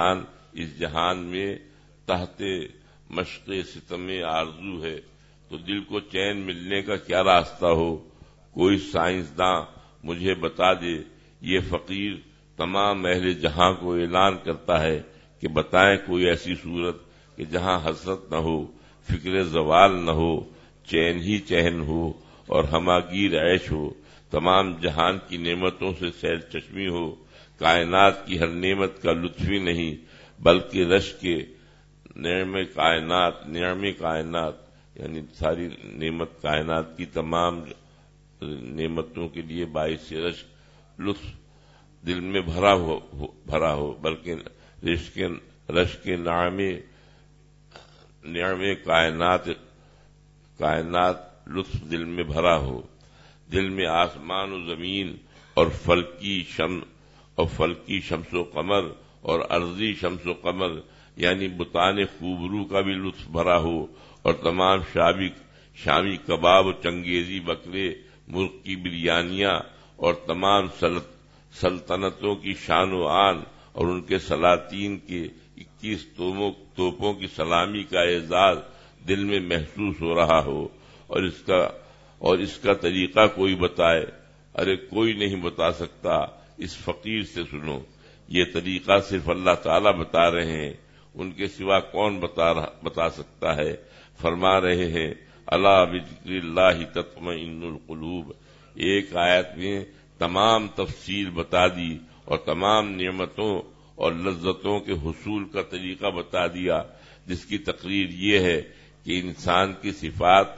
اس جہان میں تحت مشق ستم آرزو ہے، تو دل کو چین ملنے کا کیا راستہ ہو؟ کوئی سائنسداں مجھے بتا دے۔ یہ فقیر تمام اہل جہاں کو اعلان کرتا ہے کہ بتائیں کوئی ایسی صورت کہ جہاں حسرت نہ ہو، فکر زوال نہ ہو، چین ہی چین ہو اور ہماگیر عیش ہو، تمام جہان کی نعمتوں سے سیر چشمی ہو، کائنات کی ہر نعمت کا لطف ہی نہیں بلکہ رش کے نعم کائنات نعم کائنات یعنی ساری نعمت کائنات کی تمام نعمتوں کے لیے باعث رش لطف دل میں بھرا ہو بھرا ہو بلکہ رش کے رش کے نعم نعم کائنات کائنات لطف دل میں بھرا ہو، دل میں آسمان و زمین اور فلکی شم اور فلکی شمس و قمر اور ارضی شمس و قمر یعنی بتان خوبرو کا بھی لطف بھرا ہو، اور تمام شامی شامی کباب و چنگیزی بکرے مرغ کی بریانیاں اور تمام سلطنتوں کی شان و آن اور ان کے سلاطین کے اکیس توپوں کی سلامی کا اعزاز دل میں محسوس ہو رہا ہو، اور اس کا اور اس کا طریقہ کوئی بتائے۔ ارے کوئی نہیں بتا سکتا، اس فقیر سے سنو، یہ طریقہ صرف اللہ تعالیٰ بتا رہے ہیں، ان کے سوا کون بتا بتا سکتا ہے؟ فرما رہے ہیں الا بذکر اللہ تطمئن القلوب۔ ایک آیت میں تمام تفصیل بتا دی اور تمام نعمتوں اور لذتوں کے حصول کا طریقہ بتا دیا، جس کی تقریر یہ ہے کہ انسان کی صفات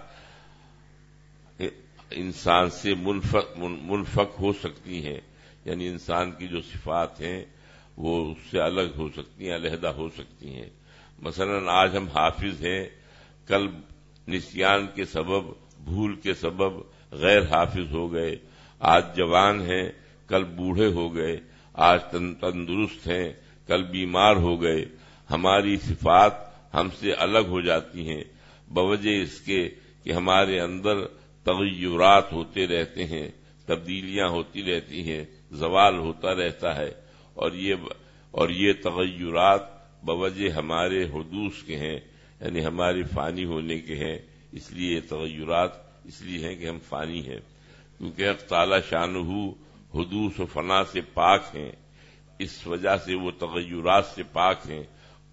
انسان سے منفک منفک ہو سکتی ہیں، یعنی انسان کی جو صفات ہیں وہ اس سے الگ ہو سکتی ہیں، علیحدہ ہو سکتی ہیں۔ مثلا آج ہم حافظ ہیں، کل نسیان کے سبب بھول کے سبب غیر حافظ ہو گئے، آج جوان ہیں کل بوڑھے ہو گئے، آج تندرست ہیں کل بیمار ہو گئے۔ ہماری صفات ہم سے الگ ہو جاتی ہیں بوجہ اس کے کہ ہمارے اندر تغیرات ہوتے رہتے ہیں، تبدیلیاں ہوتی رہتی ہیں، زوال ہوتا رہتا ہے، اور یہ اور یہ تغیرات بوجہ ہمارے حدوث کے ہیں، یعنی ہمارے فانی ہونے کے ہیں۔ اس لیے یہ تغیرات اس لیے ہیں کہ ہم فانی ہیں، کیونکہ حق تعالی شانہ حدوث و فنا سے پاک ہیں، اس وجہ سے وہ تغیرات سے پاک ہیں۔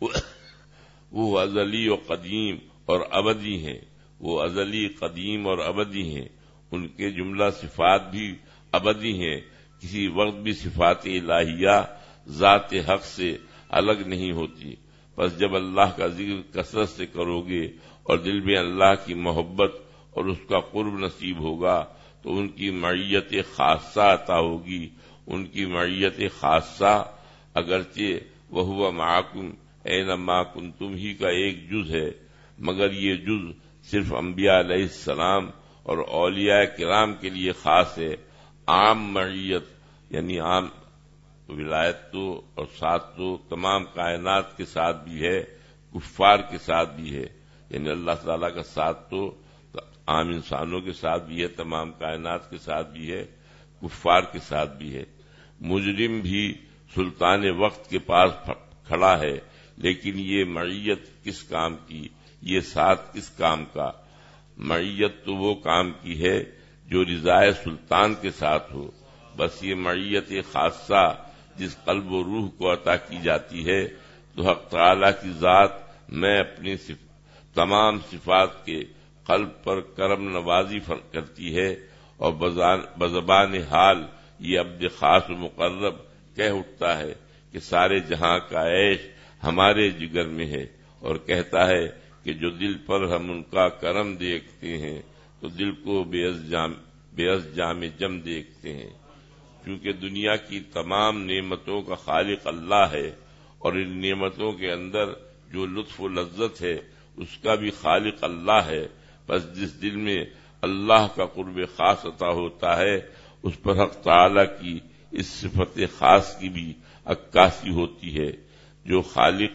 وہ ازلی و قدیم اور ابدی ہیں، وہ ازلی قدیم اور ابدی ہیں، ان کے جملہ صفات بھی ابدی ہیں، کسی وقت بھی صفات الہیہ ذات حق سے الگ نہیں ہوتی۔ بس جب اللہ کا ذکر کثرت سے کرو گے اور دل میں اللہ کی محبت اور اس کا قرب نصیب ہوگا تو ان کی معیت خاصہ عطا ہوگی۔ ان کی معیت خاصہ اگرچہ وہو معکم اینما کنتم ہی کا ایک جز ہے، مگر یہ جز صرف انبیاء علیہ السلام اور اولیاء کرام کے لیے خاص ہے۔ عام معیت یعنی عام ولایت تو اور ساتھ تو تمام کائنات کے ساتھ بھی ہے، کفار کے ساتھ بھی ہے، یعنی اللہ تعالیٰ کا ساتھ تو عام انسانوں کے ساتھ بھی ہے، تمام کائنات کے ساتھ بھی ہے، کفار کے ساتھ بھی ہے۔ مجرم بھی سلطان وقت کے پاس کھڑا ہے، لیکن یہ معیت کس کام کی، یہ ساتھ کس کام کا؟ معیت تو وہ کام کی ہے جو رضائے سلطان کے ساتھ ہو۔ بس یہ معیت خاصہ جس قلب و روح کو عطا کی جاتی ہے تو حق تعالی کی ذات میں اپنی صف... تمام صفات کے قلب پر کرم نوازی کرتی ہے، اور بزبان حال یہ عبد خاص و مقرب کہہ اٹھتا ہے کہ سارے جہاں کا عیش ہمارے جگر میں ہے، اور کہتا ہے کہ جو دل پر ہم ان کا کرم دیکھتے ہیں تو دل کو بے از جام بے از جام جم دیکھتے ہیں، کیونکہ دنیا کی تمام نعمتوں کا خالق اللہ ہے، اور ان نعمتوں کے اندر جو لطف و لذت ہے اس کا بھی خالق اللہ ہے۔ بس جس دل میں اللہ کا قرب خاص عطا ہوتا ہے اس پر حق تعالی کی اس صفت خاص کی بھی عکاسی ہوتی ہے۔ جو خالق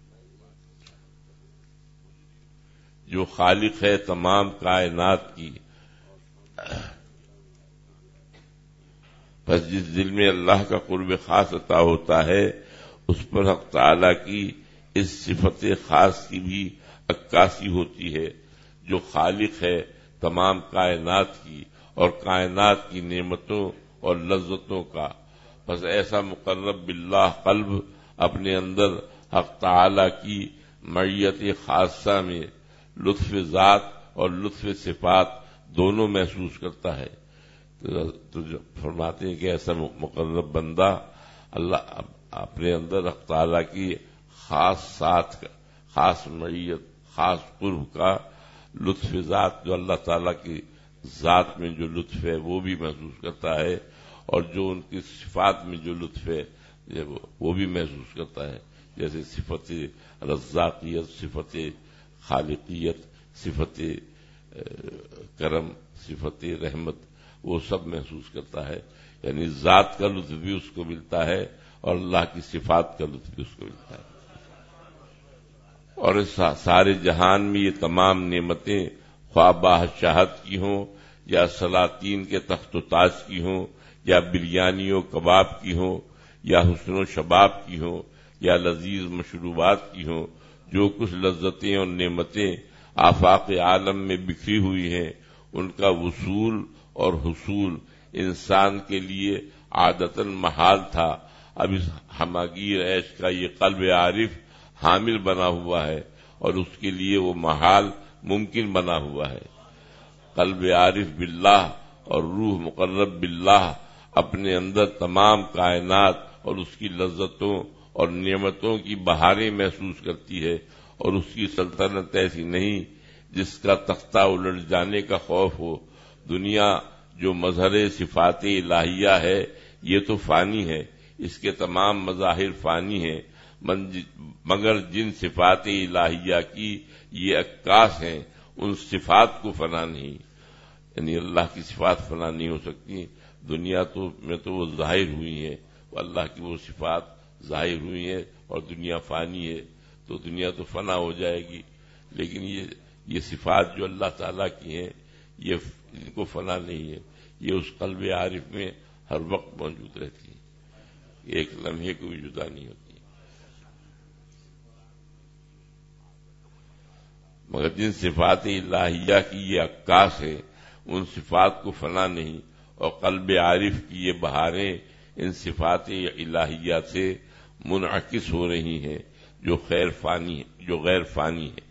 جو خالق ہے تمام کائنات کی، بس جس دل میں اللہ کا قرب خاص عطا ہوتا ہے اس پر حق تعالی کی اس صفت خاص کی بھی عکاسی ہوتی ہے جو خالق ہے تمام کائنات کی اور کائنات کی نعمتوں اور لذتوں کا. بس ایسا مقرب باللہ قلب اپنے اندر حق تعالی کی معیت خاصہ میں لطف ذات اور لطف صفات دونوں محسوس کرتا ہے. تو فرماتے ہیں کہ ایسا مقرب بندہ اللہ اپنے اندر حق تعالی کی خاص ساتھ کا خاص معیت خاص قرب کا لطف ذات جو اللہ تعالی کی ذات میں جو لطف ہے وہ بھی محسوس کرتا ہے اور جو ان کی صفات میں جو لطف ہے وہ بھی محسوس کرتا ہے. جیسے صفت رزاقیت، صفت خالقیت، صفت کرم، صفت رحمت، وہ سب محسوس کرتا ہے. یعنی ذات کا لطف بھی اس کو ملتا ہے اور اللہ کی صفات کا لطف بھی اس کو ملتا ہے. اور اس سارے جہان میں یہ تمام نعمتیں خواہ بادشاہت کی ہوں یا سلاطین کے تخت و تاج کی ہوں یا بریانی و کباب کی ہوں یا حسن و شباب کی ہوں یا لذیذ مشروبات کی ہوں، جو کچھ لذتیں اور نعمتیں آفاق عالم میں بکھری ہوئی ہیں ان کا وصول اور حصول انسان کے لیے عادتاً محال تھا. اب اس ہماگیر عیش کا یہ قلب عارف حامل بنا ہوا ہے اور اس کے لیے وہ محال ممکن بنا ہوا ہے. قلب عارف باللہ اور روح مقرب باللہ اپنے اندر تمام کائنات اور اس کی لذتوں اور نعمتوں کی بہاریں محسوس کرتی ہے اور اس کی سلطنت ایسی نہیں جس کا تختہ الٹ جانے کا خوف ہو. دنیا جو مظہر صفات الہیہ ہے یہ تو فانی ہے، اس کے تمام مظاہر فانی ہیں، مگر جن صفات الہیہ کی یہ عکاس ہیں ان صفات کو فنا نہیں. یعنی اللہ کی صفات فنا نہیں ہو سکتی. دنیا تو میں تو وہ ظاہر ہوئی ہیں، اللہ کی وہ صفات ظاہر ہوئی ہیں اور دنیا فانی ہے تو دنیا تو فنا ہو جائے گی، لیکن یہ یہ صفات جو اللہ تعالیٰ کی ہیں یہ ان کو فنا نہیں ہے. یہ اس قلب عارف میں ہر وقت موجود رہتی ہیں، ایک لمحے کو بھی جدا نہیں ہوتی. مگر جن صفات الہیہ کی یہ عکاس ہے ان صفات کو فنا نہیں، اور قلب عارف کی یہ بہاریں ان صفات الہیہ سے منعکس ہو رہی ہیں جو خیر فانی جو غیر فانی ہے.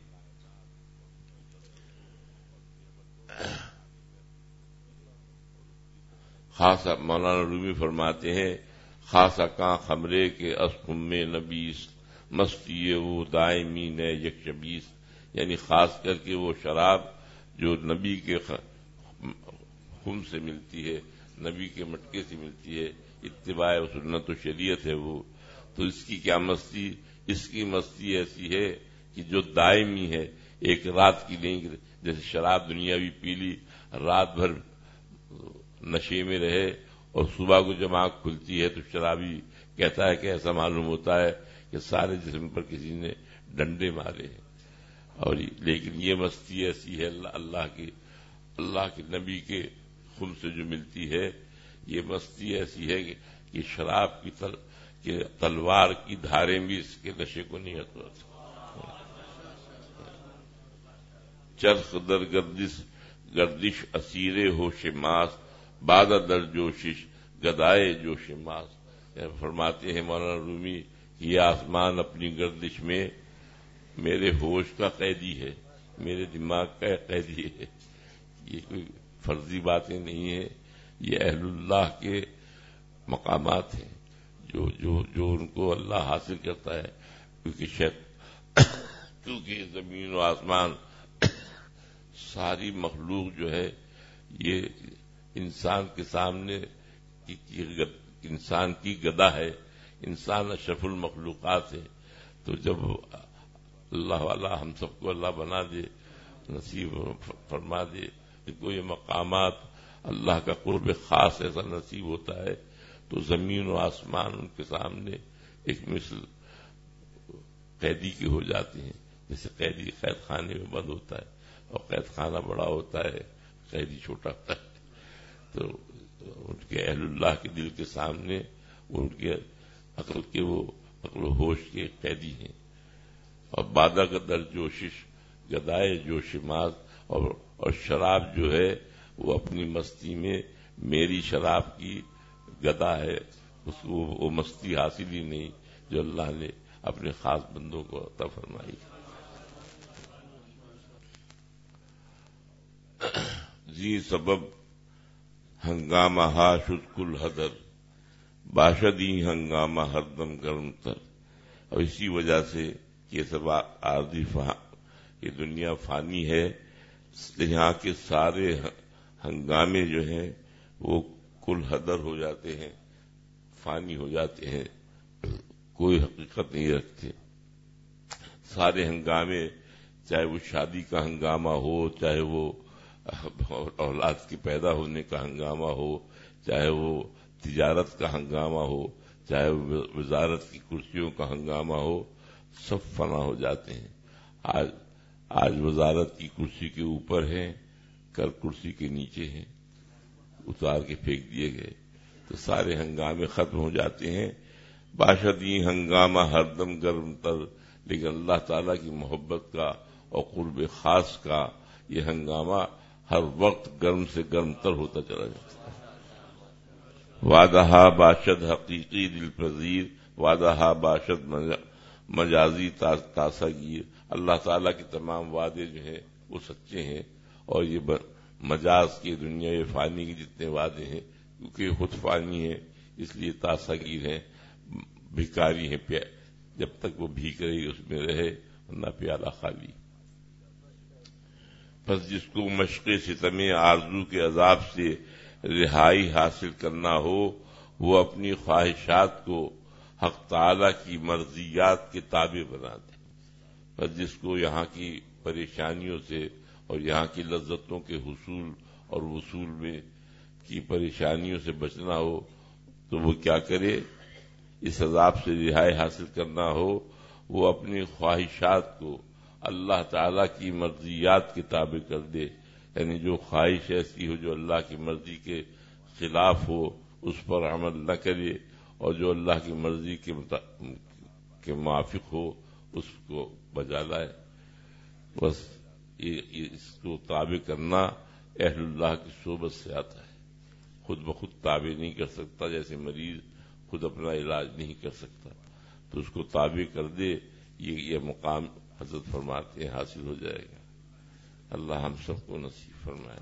خاصا مولانا رومی فرماتے ہیں خاصا کاں خمرے کے از خم نبیس مستی وہ دائمی نے یک شبیس. یعنی خاص کر کے وہ شراب جو نبی کے خم سے ملتی ہے، نبی کے مٹکے سے ملتی ہے، اتباع و سنت و شریعت ہے وہ، تو اس کی کیا مستی؟ اس کی مستی ایسی ہے کہ جو دائمی ہے، ایک رات کی نہیں. جیسے شراب دنیاوی پی لی، رات بھر نشے میں رہے اور صبح کو جب آنکھ کھلتی ہے تو شرابی کہتا ہے کہ ایسا معلوم ہوتا ہے کہ سارے جسم پر کسی نے ڈنڈے مارے ہیں. اور لیکن یہ مستی ایسی ہے اللہ اللہ کی اللہ کے نبی کے خم سے جو ملتی ہے، یہ مستی ایسی ہے کہ شراب کی تل کہ تلوار کی دھاریں بھی اس کے نشے کو نہیں ہٹا. چرخ در گردش گردش اسیر ہوش ماس بادہ در جوشش گدائے جوش ماس. فرماتے ہیں مولانا رومی کہ یہ آسمان اپنی گردش میں میرے ہوش کا قیدی ہے، میرے دماغ کا قیدی ہے. یہ کوئی فرضی باتیں نہیں ہیں، یہ اہل اللہ کے مقامات ہیں جو جو جو ان کو اللہ حاصل کرتا ہے. کیونکہ شیخ کیونکہ زمین و آسمان ساری مخلوق جو ہے یہ انسان کے سامنے انسان کی گدا ہے. انسان اشرف المخلوقات ہے. تو جب اللہ والا ہم سب کو اللہ بنا دے، نصیب فرما دے، ان کو یہ مقامات اللہ کا قرب خاص ایسا نصیب ہوتا ہے تو زمین و آسمان ان کے سامنے ایک مثل قیدی کے ہو جاتے ہیں. جیسے قیدی قید خانے میں بند ہوتا ہے اور قید خانہ بڑا ہوتا ہے، قیدی چھوٹا ہوتا ہے. تو ان کے اہل اللہ کے دل کے سامنے ان کے عقل کے وہ عقل و ہوش کے قیدی ہیں، اور بادہ کا در جوشش گدائے جوش ماز، اور اور شراب جو ہے وہ اپنی مستی میں میری شراب کی گدا ہے، اس کو وہ مستی حاصل ہی نہیں جو اللہ نے اپنے خاص بندوں کو عطا فرمائی۔ زی سبب ہنگامہ ہا شد کل حدر، باشدی ہنگامہ ہر دم گرم تر۔ اور اسی وجہ سے یہ سب عارضی یہ دنیا فانی ہے، یہاں کے سارے ہنگامے جو ہیں وہ کل حدر ہو جاتے ہیں، فانی ہو جاتے ہیں، کوئی حقیقت نہیں رکھتے۔ سارے ہنگامے، چاہے وہ شادی کا ہنگامہ ہو، چاہے وہ اولاد کے پیدا ہونے کا ہنگامہ ہو، چاہے وہ تجارت کا ہنگامہ ہو، چاہے وہ وزارت کی کرسیوں کا ہنگامہ ہو، سب فنا ہو جاتے ہیں۔ آج آج وزارت کی کرسی کے اوپر ہیں، کل کرسی کے نیچے ہیں، اتار کے پھینک دیے گئے، تو سارے ہنگامے ختم ہو جاتے ہیں۔ باشدی ہنگامہ ہر دم گرم تر، لیکن اللہ تعالیٰ کی محبت کا اور قرب خاص کا یہ ہنگامہ ہر وقت گرم سے گرم تر ہوتا چلا جاتا ہے۔ وعدہ باشد حقیقی دل پذیر، وعدہ باشد مجازی تاسا گیر۔ اللہ تعالیٰ کے تمام وعدے جو ہیں وہ سچے ہیں، اور یہ مجاز کی دنیا یہ فانی کے جتنے وعدے ہیں کیونکہ خود فانی ہیں اس لیے تاسا گیر ہیں، بھکاری ہیں، جب تک وہ بھیک رہی اس میں رہے، ورنہ پیالہ خالی۔ پس جس کو مشق ستم آرزو کے عذاب سے رہائی حاصل کرنا ہو، وہ اپنی خواہشات کو حق تعالی کی مرضیات کے تابع بنا دے۔ پس جس کو یہاں کی پریشانیوں سے اور یہاں کی لذتوں کے حصول اور وصول میں کی پریشانیوں سے بچنا ہو تو وہ کیا کرے؟ اس عذاب سے رہائی حاصل کرنا ہو، وہ اپنی خواہشات کو اللہ تعالی کی مرضیات کے تابع کر دے، یعنی جو خواہش ایسی ہو جو اللہ کی مرضی کے خلاف ہو اس پر عمل نہ کرے، اور جو اللہ کی مرضی کے کے موافق ہو اس کو بجا لائے۔ بس یہ اس کو تابع کرنا اہل اللہ کی صحبت سے آتا ہے، خود بخود تابع نہیں کر سکتا، جیسے مریض خود اپنا علاج نہیں کر سکتا، تو اس کو تابع کر دے، یہ یہ مقام حضرت فرماتے ہیں حاصل ہو جائے گا۔ اللہ ہم سب کو نصیب فرمائے۔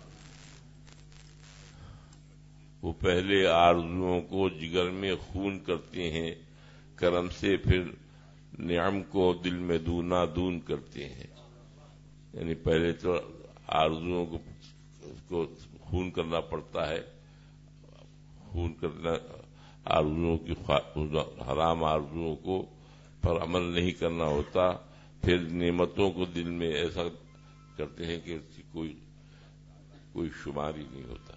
وہ پہلے آرزوؤں کو جگر میں خون کرتے ہیں، کرم سے پھر نعم کو دل میں دونا دون کرتے ہیں۔ یعنی پہلے تو آرزوؤں کو کو خون کرنا پڑتا ہے، خون کرنا آرزوؤں کی حرام آرزوؤں کو پر عمل نہیں کرنا ہوتا، پھر نعمتوں کو دل میں ایسا کرتے ہیں کہ اس کی کوئی کوئی شمار ہی نہیں ہوتا۔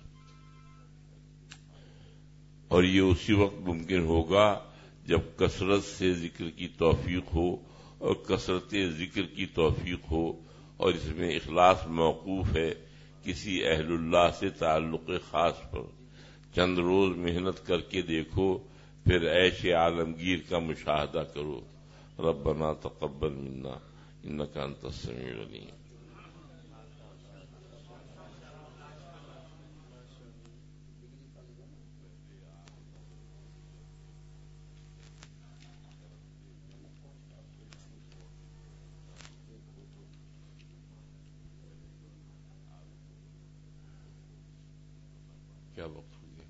اور یہ اسی وقت ممکن ہوگا جب کثرت سے ذکر کی توفیق ہو، اور کثرت ذکر کی توفیق ہو، اور اس میں اخلاص موقوف ہے کسی اہل اللہ سے تعلق خاص پر۔ چند روز محنت کر کے دیکھو، پھر عیش عالمگیر کا مشاہدہ کرو۔ ربنا تقبل منا انک انت السمیع العلیم۔ کیا وقت ہو گیا؟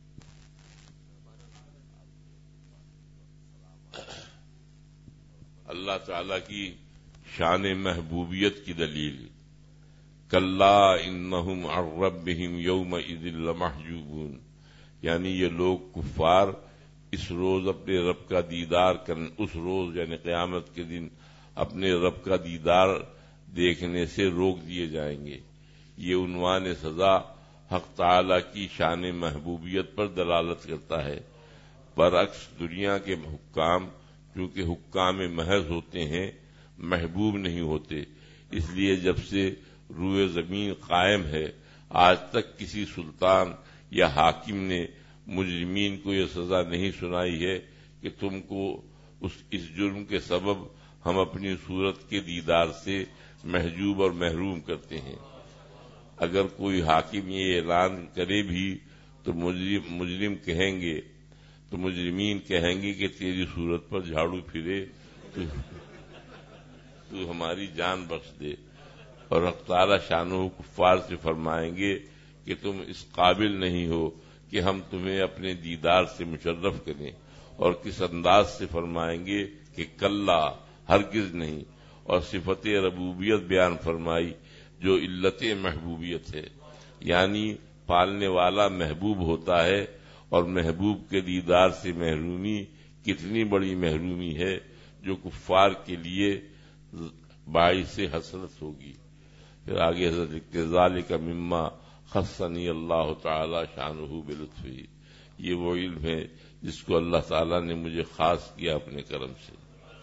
اللہ تعالی کی شان محبوبیت کی دلیل، کلا انہم عن ربہم یومئذ لمحجوبون، یعنی یہ لوگ کفار اس روز اپنے رب کا دیدار کرنے، اس روز یعنی قیامت کے دن اپنے رب کا دیدار دیکھنے سے روک دیے جائیں گے۔ یہ عنوان سزا حق تعالی کی شان محبوبیت پر دلالت کرتا ہے۔ برعکس دنیا کے حکام چونکہ حکام محض ہوتے ہیں، محبوب نہیں ہوتے، اس لیے جب سے روئے زمین قائم ہے آج تک کسی سلطان یا حاکم نے مجرمین کو یہ سزا نہیں سنائی ہے کہ تم کو اس اس جرم کے سبب ہم اپنی صورت کے دیدار سے محجوب اور محروم کرتے ہیں۔ اگر کوئی حاکم یہ اعلان کرے بھی تو مجرم مجرم کہیں گے تو مجرمین کہیں گے کہ تیری صورت پر جھاڑو پھرے تو, تو ہماری جان بخش دے، اور حق تعالی شانہ کفار سے فرمائیں گے کہ تم اس قابل نہیں ہو کہ ہم تمہیں اپنے دیدار سے مشرف کریں، اور کس انداز سے فرمائیں گے کہ کلا ہرگز نہیں، اور صفت ربوبیت بیان فرمائی جو علت محبوبیت ہے، یعنی پالنے والا محبوب ہوتا ہے، اور محبوب کے دیدار سے محرومی کتنی بڑی محرومی ہے جو کفار کے لیے باعث حسرت ہوگی۔ پھر آگے حضرت لکھتے ذالک مما خصنی اللہ تعالی شانہ بلطفہ، یہ وہ علم ہے جس کو اللہ تعالی نے مجھے خاص کیا اپنے کرم سے۔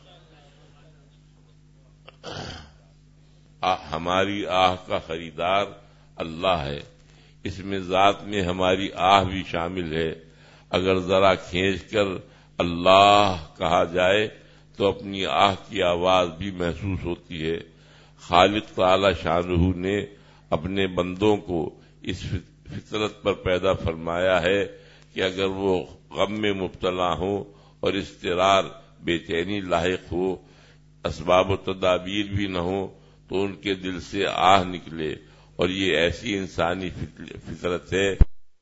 ہماری آہ کا خریدار اللہ ہے، اس میں ذات میں ہماری آہ بھی شامل ہے۔ اگر ذرا کھینچ کر اللہ کہا جائے تو اپنی آہ کی آواز بھی محسوس ہوتی ہے۔ خالق تعالی شانہ نے اپنے بندوں کو اس فطرت پر پیدا فرمایا ہے کہ اگر وہ غم میں مبتلا ہوں اور اضطرار بے چینی لاحق ہو، اسباب و تدابیر بھی نہ ہوں، تو ان کے دل سے آہ نکلے، اور یہ ایسی انسانی فطرت ہے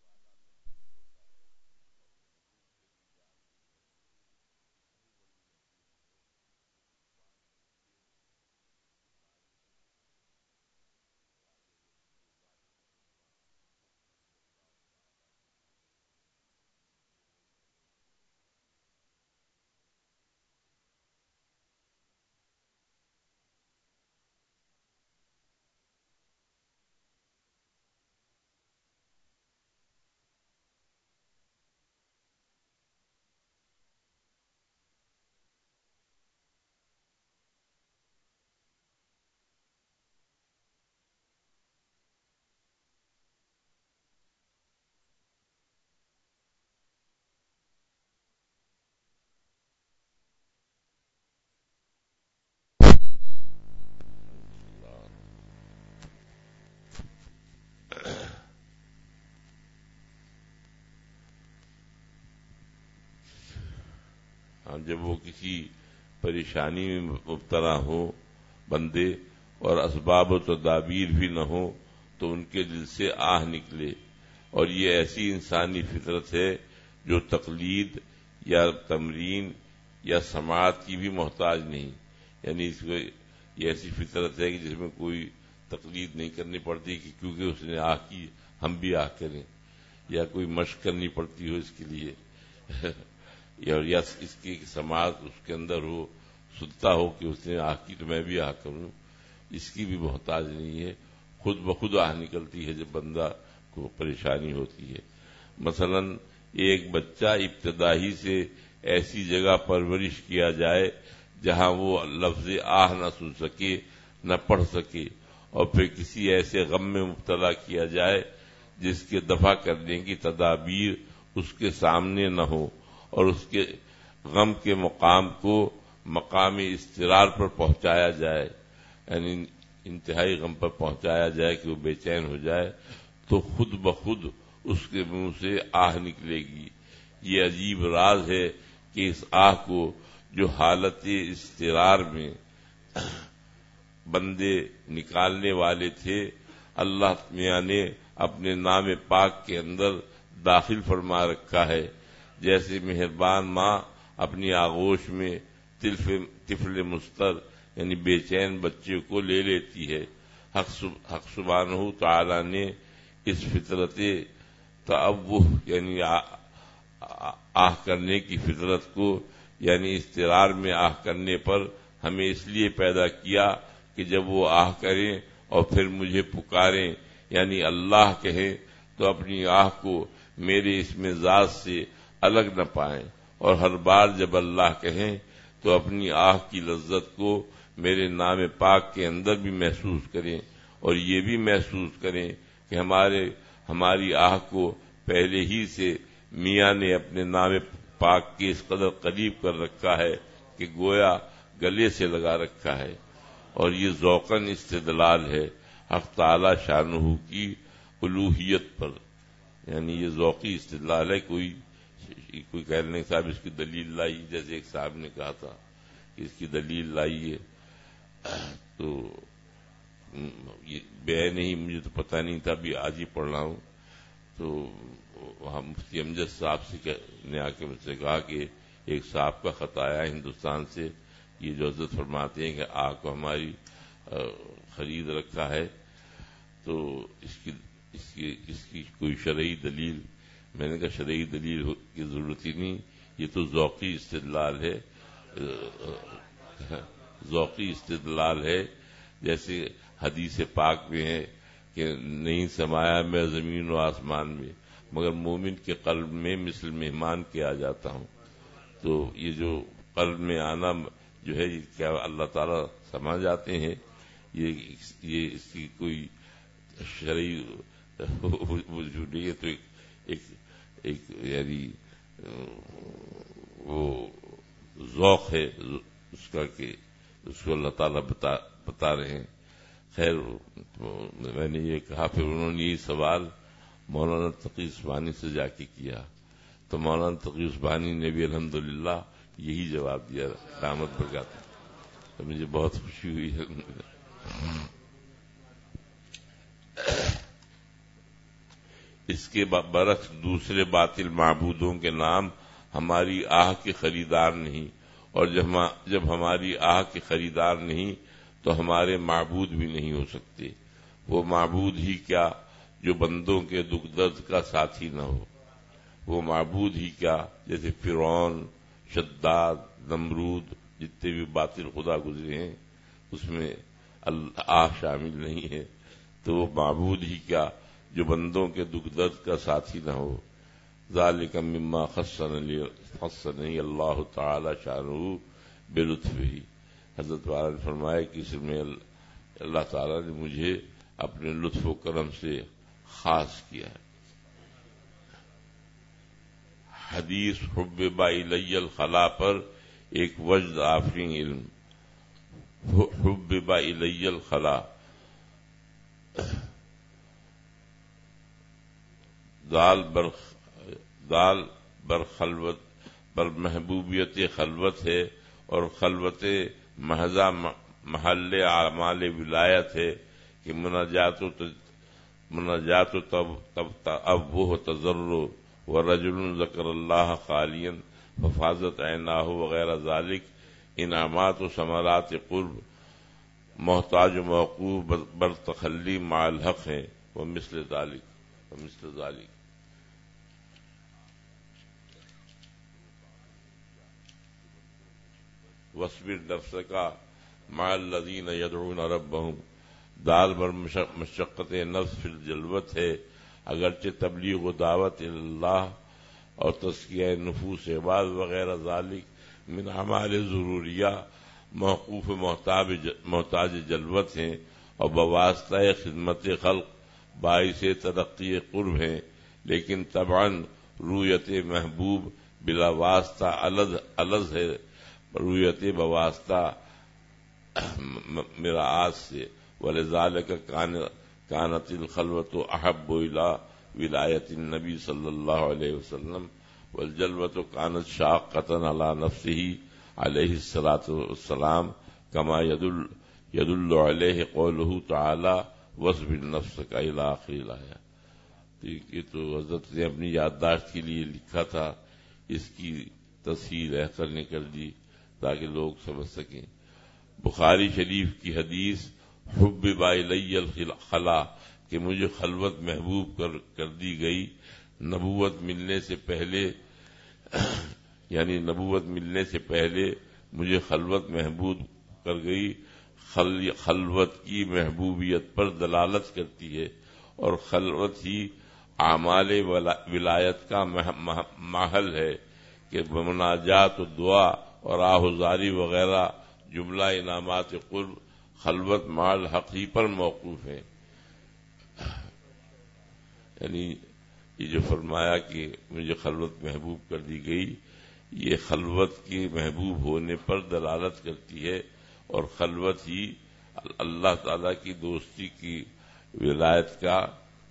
جب وہ کسی پریشانی میں مبتلا ہوں بندے اور اسباب و تدابیر بھی نہ ہوں تو ان کے دل سے آہ نکلے، اور یہ ایسی انسانی فطرت ہے جو تقلید یا تمرین یا سماعت کی بھی محتاج نہیں، یعنی اس کو یہ ایسی فطرت ہے کہ جس میں کوئی تقلید نہیں کرنی پڑتی کہ کیونکہ اس نے آہ کی ہم بھی آہ کریں، یا کوئی مشق کرنی پڑتی ہو اس کے لیے یا اس کی سماعت اس کے اندر ہو، سنتا ہو کہ اس نے آہ کی تو میں بھی آہ کروں، اس کی بھی محتاج نہیں ہے، خود بخود آہ نکلتی ہے جب بندہ کو پریشانی ہوتی ہے۔ مثلا ایک بچہ ابتدائی سے ایسی جگہ پرورش کیا جائے جہاں وہ لفظ آہ نہ سن سکے نہ پڑھ سکے، اور پھر کسی ایسے غم میں مبتلا کیا جائے جس کے دفع کرنے کی تدابیر اس کے سامنے نہ ہو، اور اس کے غم کے مقام کو مقام اضطرار پر پہنچایا جائے، یعنی انتہائی غم پر پہنچایا جائے کہ وہ بے چین ہو جائے، تو خود بخود اس کے منہ سے آہ نکلے گی۔ یہ عجیب راز ہے کہ اس آہ کو جو حالت اضطرار میں بندے نکالنے والے تھے، اللہ میاں نے اپنے نام پاک کے اندر داخل فرما رکھا ہے، جیسے مہربان ماں اپنی آغوش میں طفل مستر یعنی بے چین بچے کو لے لیتی ہے۔ حق سبحانہ تعالی نے اس فطرت تعوہ یعنی آہ کرنے کی فطرت کو، یعنی اضطرار میں آہ کرنے پر ہمیں اس لیے پیدا کیا کہ جب وہ آہ کریں اور پھر مجھے پکاریں یعنی اللہ کہیں تو اپنی آہ کو میرے اسم ذات سے الگ نہ پائیں، اور ہر بار جب اللہ کہیں تو اپنی آہ کی لذت کو میرے نام پاک کے اندر بھی محسوس کریں، اور یہ بھی محسوس کریں کہ ہمارے ہماری آہ کو پہلے ہی سے میاں نے اپنے نام پاک کے اس قدر قریب کر رکھا ہے کہ گویا گلے سے لگا رکھا ہے، اور یہ ذوقاً استدلال ہے حق تعالی شانہ کی الوہیت پر، یعنی یہ ذوقی استدلال ہے. کوئی کوئی کہنے صاحب اس کی دلیل لائی، جیسے ایک صاحب نے کہا تھا کہ اس کی دلیل لائیے، تو یہ بے نہیں، مجھے تو پتہ نہیں تھا، ابھی آج ہی پڑھ رہا ہوں. تو وہاں مفتی امجد صاحب سے نے آ کے مجھ سے کہا کہ ایک صاحب کا خط آیا ہندوستان سے، یہ جو حضرت فرماتے ہیں کہ آگ کو ہماری خرید رکھا ہے، تو اس کی اس کی اس کی کوئی شرعی دلیل. میں نے کہا شرعی دلیل کی ضرورت ہی نہیں، یہ تو ذوقی استدلال ہے، ذوقی استدلال ہے. جیسے حدیث پاک میں ہے کہ نہیں سمایا میں زمین و آسمان میں، مگر مومن کے قلب میں مثل مہمان کے آ جاتا ہوں. تو یہ جو قلب میں آنا جو ہے، یہ کیا اللہ تعالیٰ سما جاتے ہیں؟ یہ یہ اس کی کوئی شرعی وجود نہیں ہے. تو ایک ایک, ایک یعنی وہ ذوق ہے اس کا کہ اس کو اللہ تعالیٰ بتا بتا رہے ہیں. خیر، میں نے یہ کہا، پھر انہوں نے یہ سوال مولانا تقی عثمانی سے جا کے کیا، تو مولانا تقی عثمانی نے بھی الحمدللہ یہی جواب دیا، رحمت برکاتہ. تو مجھے بہت خوشی ہوئی ہے. اس کے برعکس دوسرے باطل معبودوں کے نام ہماری آہ کے خریدار نہیں، اور جب ہماری آہ کے خریدار نہیں تو ہمارے معبود بھی نہیں ہو سکتے. وہ معبود ہی کیا جو بندوں کے دکھ درد کا ساتھی نہ ہو. وہ معبود ہی کیا جیسے فرعون، شداد، نمرود، جتنے بھی باطل خدا گزرے ہیں اس میں آہ شامل نہیں ہے. تو وہ معبود ہی کیا جو بندوں کے دکھ درد کا ساتھی نہ ہو. ذالک مما خصنی اللہ تعالی شانہ بلطفہ. حضرت والا نے فرمایا کہ اس میں اللہ تعالیٰ نے مجھے اپنے لطف و کرم سے خاص کیا ہے. حدیث حبب الی الخلا پر ایک وجد آفرین علم. حبب الی الخلا، دال بر دال بر خلوت بر محبوبیت خلوت ہے، اور خلوت محضہ محل اعمال ولایت ہے کہ مناجات و مناجات و تب تب اب وہ تضرع ورجل ذکر اللہ خالیا ففاضت عیناہ وغیرہ ذالک انعامات و ثمرات قرب محتاج و موقوف بر تخلی مع الحق ہیں. ومثل ذالک ومثل ذالک وَاصْبِرْ نَفْسَكَ مَعَ الَّذِينَ يَدْعُونَ رَبَّهُمْ. دال بر مشقت نفس فی الجلوت ہے، اگرچہ تبلیغ و دعوت اللہ اور تزکیہ نفوس عباد وغیرہ ذالک من اعمال ضروریہ موقوف محتاج جلوت ہیں، اور بواسطہ خدمت خلق باعث ترقی قرب ہیں. لیکن طبعاً رویت محبوب بلا واسطہ الز ہے رویت بواسطہ مراعات سے. ولذالک کانت الخلوت احب الی ولایت النبی صلی اللہ علیہ وسلم، والجلوت کانت شاقۃ علی نفسہ علیہ الصلاۃ والسلام، کما یدل یدل علیہ قولہ تعالی واصبر نفسک الی آخر الآیہ. یہ تو حضرت نے اپنی یادداشت کے لیے لکھا تھا، اس کی تصحیح رہ کر نے کر دی تاکہ لوگ سمجھ سکیں. بخاری شریف کی حدیث حبب الی الخلا کہ مجھے خلوت محبوب کر کر دی گئی. نبوت ملنے سے پہلے یعنی نبوت ملنے سے پہلے مجھے خلوت محبوب کر گئی. خلوت کی محبوبیت پر دلالت کرتی ہے، اور خلوت ہی اعمال ولایت کا محل ہے کہ مناجات و دعا اور آہوزاری وغیرہ جملہ انعامات قرب خلوت مال حقی پر موقوف ہیں. یعنی یہ جو فرمایا کہ مجھے خلوت محبوب کر دی گئی، یہ خلوت کے محبوب ہونے پر دلالت کرتی ہے، اور خلوت ہی اللہ تعالی کی دوستی کی ولایت کا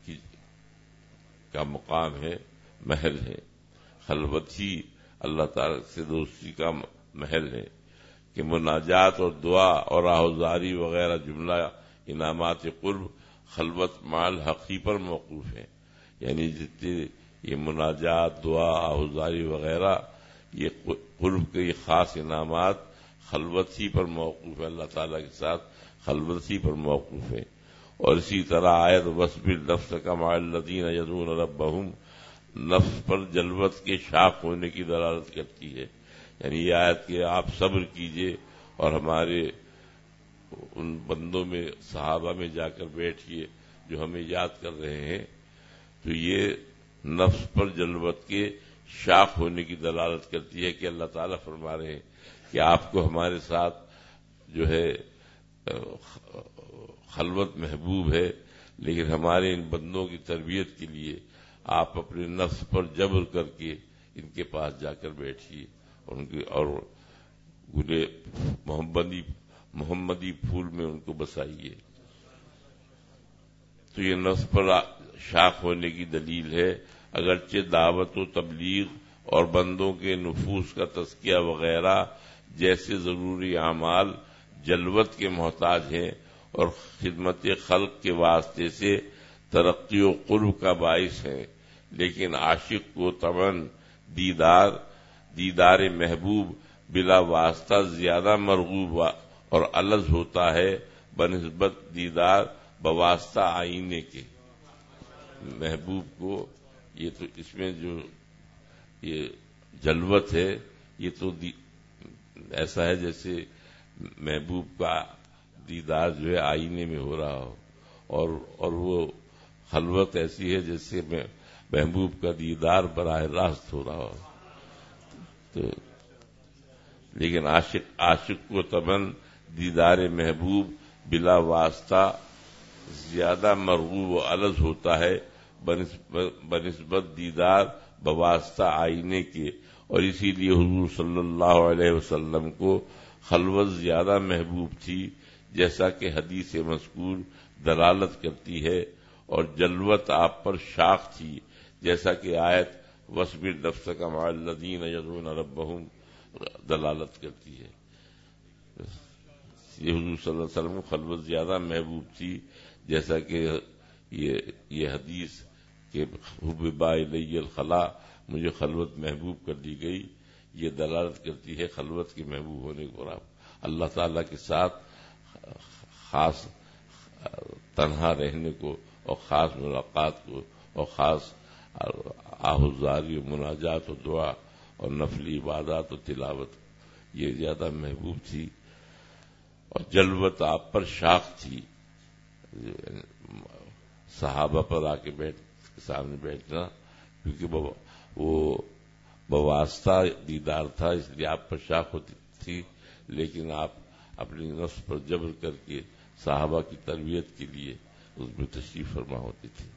کا مقام ہے، محل ہے۔ خلوت ہی اللہ تعالی سے دوستی کا محل ہے کہ مناجات اور دعا اور آہوزاری وغیرہ جملہ انعامات قرب خلوت مال حقی پر موقوف ہیں، یعنی جتنے یہ مناجات، دعا، آہوزاری وغیرہ یہ قرب کے یہ خاص انعامات خلوت ہی پر موقوف ہے، اللہ تعالیٰ کے ساتھ خلوت ہی پر موقوف ہے۔ اور اسی طرح آیت وَاصْبِرْ نَفْسَكَ مَعَ الَّذِينَ يَدْعُونَ رَبَّهُمْ نفس پر جلوت کے شاق ہونے کی دلالت کرتی ہے، یعنی یہ آیت کہ آپ صبر کیجئے اور ہمارے ان بندوں میں صحابہ میں جا کر بیٹھیے جو ہمیں یاد کر رہے ہیں، تو یہ نفس پر جلوت کے شاق ہونے کی دلالت کرتی ہے کہ اللہ تعالیٰ فرما رہے ہیں کہ آپ کو ہمارے ساتھ جو ہے خلوت محبوب ہے، لیکن ہمارے ان بندوں کی تربیت کے لیے آپ اپنے نفس پر جبر کر کے ان کے پاس جا کر بیٹھیے اور ان کے اور گلے محمدی محمدی پھول میں ان کو بسائیے۔ تو یہ نفس پر شاق ہونے کی دلیل ہے، اگرچہ دعوت و تبلیغ اور بندوں کے نفوس کا تزکیہ وغیرہ جیسے ضروری اعمال جلوت کے محتاج ہیں اور خدمت خلق کے واسطے سے ترقی و قرب کا باعث ہیں، لیکن عاشق کو طبعاً دیدار دیدار محبوب بلا واسطہ زیادہ مرغوب اور الذ ہوتا ہے بنسبت دیدار بواسطہ آئینے کے۔ محبوب کو یہ تو اس میں جو یہ جلوت ہے یہ تو ایسا ہے جیسے محبوب کا دیدار جو ہے آئینے میں ہو رہا ہو، اور اور وہ خلوت ایسی ہے جیسے محبوب کا دیدار براہ راست ہو رہا ہو۔ تو لیکن عاشق عاشق کو طبعاً دیدار محبوب بلا واسطہ زیادہ مرغوب و الذ ہوتا ہے بنسبت دیدار بواسطہ آئینے کے، اور اسی لیے حضور صلی اللہ علیہ وسلم کو خلوت زیادہ محبوب تھی، جیسا کہ حدیث مذکور دلالت کرتی ہے، اور جلوت آپ پر شاق تھی، جیسا کہ آیت وَاصْبِرْ نَفْسَكَ مَعَ الَّذِينَ يَدْعُونَ رَبَّهُمْ دلالت کرتی ہے۔ یہ حضور صلی اللہ علیہ وسلم کو خلوت زیادہ محبوب تھی، جیسا کہ یہ یہ حدیث کہ حُبِّبَ إِلَيَّ الْخَلَا مجھے خلوت محبوب کر دی گئی، یہ دلالت کرتی ہے خلوت کے محبوب ہونے کو، اللہ تعالیٰ کے ساتھ خاص تنہا رہنے کو اور خاص ملاقات کو اور خاص آہوزاری و مناجات و دعا اور نفلی عبادات و تلاوت یہ زیادہ محبوب تھی، اور جلوت آپ پر شاق تھی، صحابہ پر آ کے بیٹھ سامنے بیٹھنا، کیونکہ وہ بواسطہ دیدار تھا اس لیے آپ پر شاق ہوتی تھی، لیکن آپ اپنی نفس پر جبر کر کے صحابہ کی تربیت کے لیے اس میں تشریف فرما ہوتی تھی۔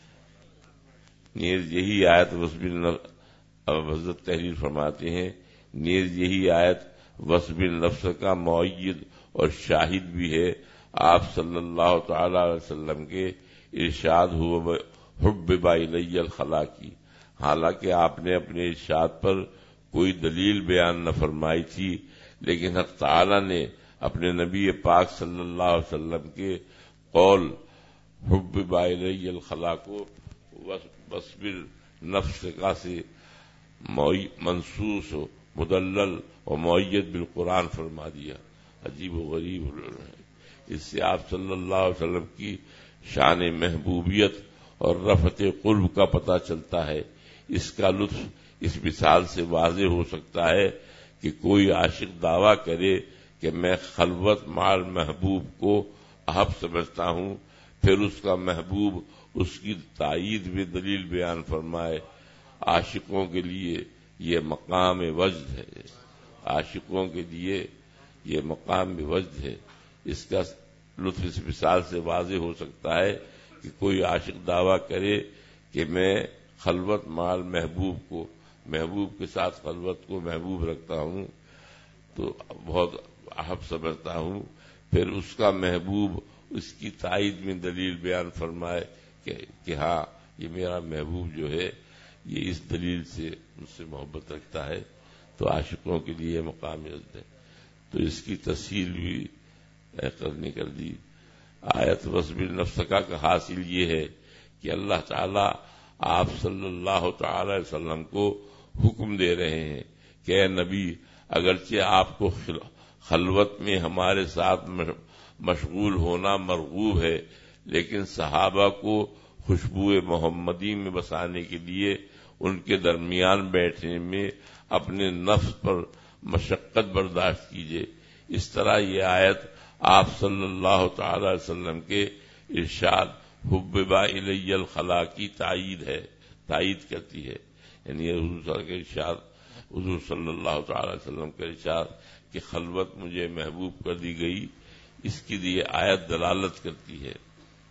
نیز یہی آیت وَاصْبِرْ حضرت تحریر فرماتے ہیں، نیز یہی آیت وَاصْبِرْ نَفْسَكَ کا مؤید اور شاہد بھی ہے آپ صلی اللہ تعالی علیہ وسلم کے ارشاد ہوا حُبِّبَ إِلَيَّ الْخَلَا کی، حالانکہ آپ نے اپنے ارشاد پر کوئی دلیل بیان نہ فرمائی تھی، لیکن حق تعالی نے اپنے نبی پاک صلی اللہ علیہ وسلم کے قول حُبِّبَ إِلَيَّ الْخَلَا کو وَاصْبِرْ نَفْسَكَ سے منصوص و مدلل اور مؤید بالقرآن فرما دیا۔ عجیب و غریب، اس سے آپ صلی اللہ علیہ وسلم کی شان محبوبیت اور رفعت قرب کا پتہ چلتا ہے۔ اس کا لطف اس مثال سے واضح ہو سکتا ہے کہ کوئی عاشق دعویٰ کرے کہ میں خلوت مع محبوب کو احب سمجھتا ہوں، پھر اس کا محبوب اس کی تائید میں دلیل بیان فرمائے۔ عاشقوں کے لیے یہ مقام وجد ہے، عاشقوں کے لیے یہ مقام وجد ہے۔ اس کا لطف اس مثال سے واضح ہو سکتا ہے کہ کوئی عاشق دعویٰ کرے کہ میں خلوت مع محبوب کو محبوب کے ساتھ خلوت کو محبوب رکھتا ہوں تو بہت اہم سمجھتا ہوں، پھر اس کا محبوب اس کی تائید میں دلیل بیان فرمائے کہ, کہ ہاں یہ میرا محبوب جو ہے یہ اس دلیل سے مجھ سے محبت رکھتا ہے، تو عاشقوں کے لیے مقام عزت ہے۔ تو اس کی تفصیل بھی کرنی کر دی۔ آیت وصبر نفسک کا حاصل یہ ہے کہ اللہ تعالیٰ آپ صلی اللہ تعالی علیہ وسلم کو حکم دے رہے ہیں کہ اے نبی، اگرچہ آپ کو خلوت میں ہمارے ساتھ مشغول ہونا مرغوب ہے، لیکن صحابہ کو خوشبو محمدی میں بسانے کے لیے ان کے درمیان بیٹھنے میں اپنے نفس پر مشقت برداشت کیجیے۔ اس طرح یہ آیت آپ صلی اللہ تعالی علیہ وسلم کے ارشاد حببا الی الخلا کی تائید ہے، تائید کرتی ہے، یعنی حضور صلی اللہ کے ارشاد، حضور صلی اللہ تعالی علیہ وسلم کے ارشاد کہ خلوت مجھے محبوب کر دی گئی، اس کی لیے آیت دلالت کرتی ہے،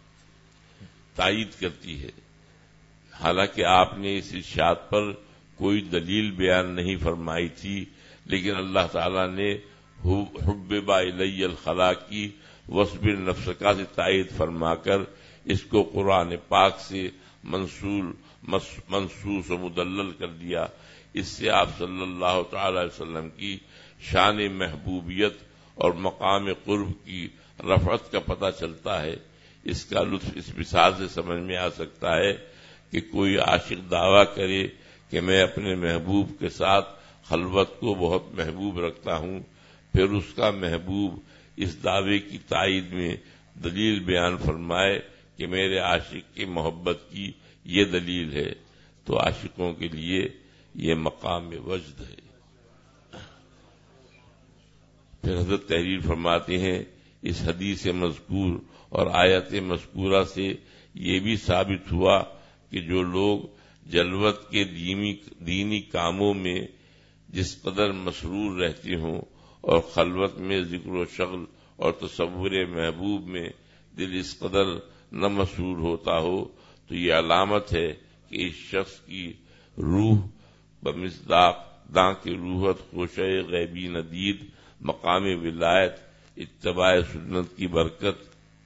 تائید کرتی ہے۔ حالانکہ آپ نے اس ارشاد پر کوئی دلیل بیان نہیں فرمائی تھی، لیکن اللہ تعالیٰ نے حببا الی الخلا کی وصبر نفسک سے تائید فرما کر اس کو قرآن پاک سے منسول منسوس و مدلل کر دیا۔ اس سے آپ صلی اللہ تعالی علیہ وسلم کی شان محبوبیت اور مقام قرب کی رفعت کا پتہ چلتا ہے۔ اس کا لطف اس مثال سے سمجھ میں آ سکتا ہے کہ کوئی عاشق دعویٰ کرے کہ میں اپنے محبوب کے ساتھ خلوت کو بہت محبوب رکھتا ہوں، پھر اس کا محبوب اس دعوے کی تائید میں دلیل بیان فرمائے کہ میرے عاشق کی محبت کی یہ دلیل ہے، تو عاشقوں کے لیے یہ مقام وجد ہے۔ پھر حضرت تحریر فرماتے ہیں اس حدیث مذکور اور آیت مذکورہ سے یہ بھی ثابت ہوا کہ جو لوگ جلوت کے دینی دینی کاموں میں جس قدر مسرور رہتے ہوں اور خلوت میں ذکر و شغل اور تصور محبوب میں دل اس قدر نہ مسرور ہوتا ہو، تو یہ علامت ہے کہ اس شخص کی روح بمصداق داں کی روحت خوشے غیبی ندید مقام ولایت اتباع سنت کی برکت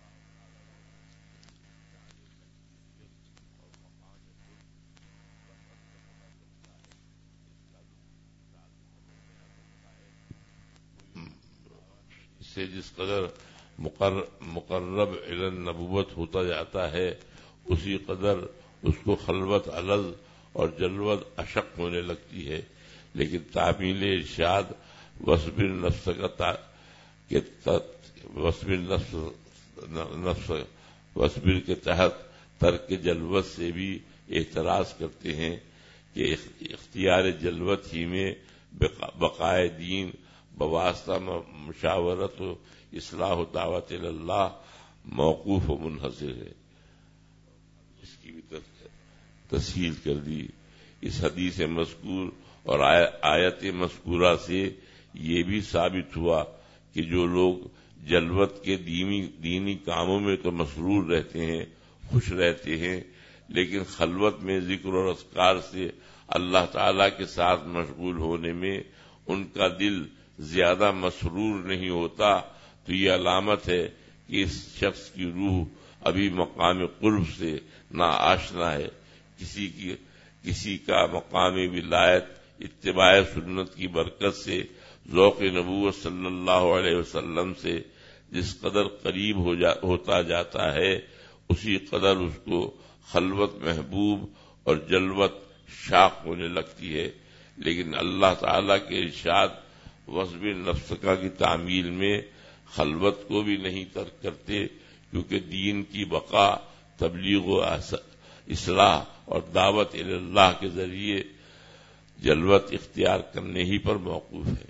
سے جس قدر مقرب الی النبوت ہوتا جاتا ہے، اسی قدر اس کو خلوت الذ اور جلوت اشق ہونے لگتی ہے۔ لیکن تعمیل ارشاد وصبر نفسک کے وصبر نفس نفس وصبر کے تحت ترک جلوت سے بھی اعتراض کرتے ہیں کہ اختیار جلوت ہی میں بقائے دین بواسطہ مشاورت و اصلاح و دعوت اللہ موقوف و منحصر ہے۔ اس کی بھی تفصیل کر دی۔ اس حدیث مذکور اور آیت مذکورہ سے یہ بھی ثابت ہوا کہ جو لوگ جلوت کے دینی دینی کاموں میں تو مسرور رہتے ہیں، خوش رہتے ہیں، لیکن خلوت میں ذکر اور اذکار سے اللہ تعالی کے ساتھ مشغول ہونے میں ان کا دل زیادہ مسرور نہیں ہوتا، تو یہ علامت ہے کہ اس شخص کی روح ابھی مقام قرب سے نا آشنا ہے۔ کسی کی کسی کا مقام ولایت اتباع سنت کی برکت سے ذوق نبوت صلی اللہ علیہ وسلم سے جس قدر قریب ہو جا ہوتا جاتا ہے، اسی قدر اس کو خلوت محبوب اور جلوت شاق ہونے لگتی ہے۔ لیکن اللہ تعالی کے ارشاد وصبر نفسک کی تعمیل میں خلوت کو بھی نہیں ترک کرتے، کیونکہ دین کی بقا تبلیغ و اصلاح اور دعوت اللہ کے ذریعے جلوت اختیار کرنے ہی پر موقوف ہے۔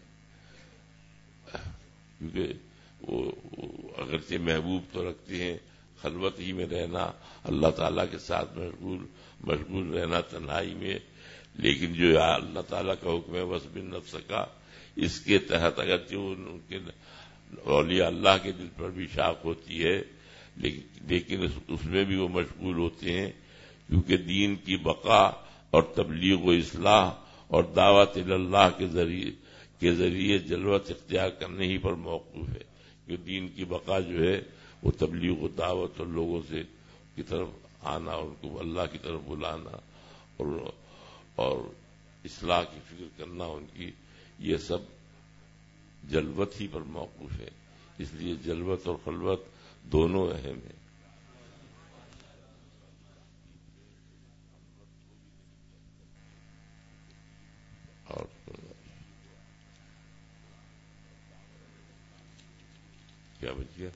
کیونکہ وہ اگرچہ محبوب تو رکھتے ہیں، خلوت ہی میں رہنا، اللہ تعالیٰ کے ساتھ مشغول مشغول رہنا تنہائی میں، لیکن جو اللہ تعالیٰ کا حکم ہے وصبر نفسک، اس کے تحت اگرچہ ان کے اولیاء اللہ کے دل پر بھی شاق ہوتی ہے، لیکن اس میں بھی وہ مشغول ہوتے ہیں، کیونکہ دین کی بقا اور تبلیغ و اصلاح اور دعوت اللہ کے ذریعے کے ذریعے جلوت اختیار کرنے ہی پر موقوف ہے کہ دین کی بقا جو ہے وہ تبلیغ و دعوت اور لوگوں سے کی طرف آنا، ان کو اللہ کی طرف بلانا اور اور اصلاح کی فکر کرنا ان کی، یہ سب جلوت ہی پر موقوف ہے. اس لیے جلوت اور خلوت دونوں اہم ہیں. اور کیا بچ گیا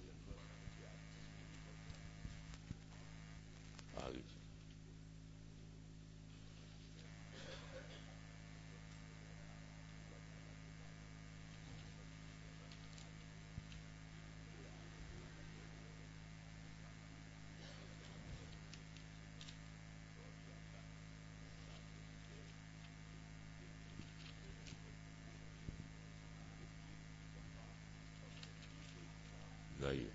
آگے؟ جائیے.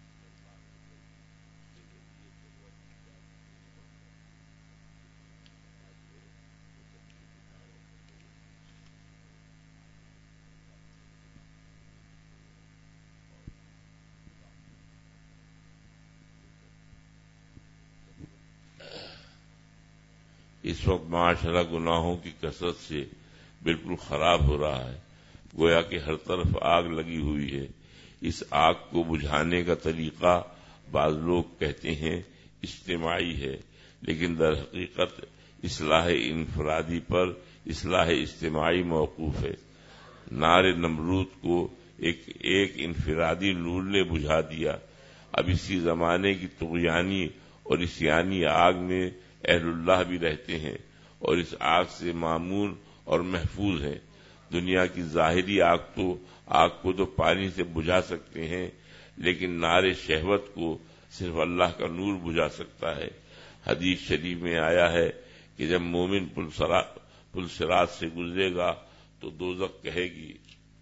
اس وقت معاشرہ گناہوں کی کثرت سے بالکل خراب ہو رہا ہے، گویا کہ ہر طرف آگ لگی ہوئی ہے. اس آگ کو بجھانے کا طریقہ بعض لوگ کہتے ہیں اجتماعی ہے، لیکن در حقیقت اصلاح انفرادی پر اصلاح اجتماعی موقوف ہے. نار نمرود کو ایک ایک انفرادی نور نے بجھا دیا. اب اسی زمانے کی طغیانی اور عصیانی آگ میں اہل اللہ بھی رہتے ہیں اور اس آگ سے مامون اور محفوظ ہیں. دنیا کی ظاہری آگ تو آگ کو تو پانی سے بجھا سکتے ہیں، لیکن نار شہوت کو صرف اللہ کا نور بجھا سکتا ہے. حدیث شریف میں آیا ہے کہ جب مومن پل صراط سے گزرے گا تو دوزخ کہے گی،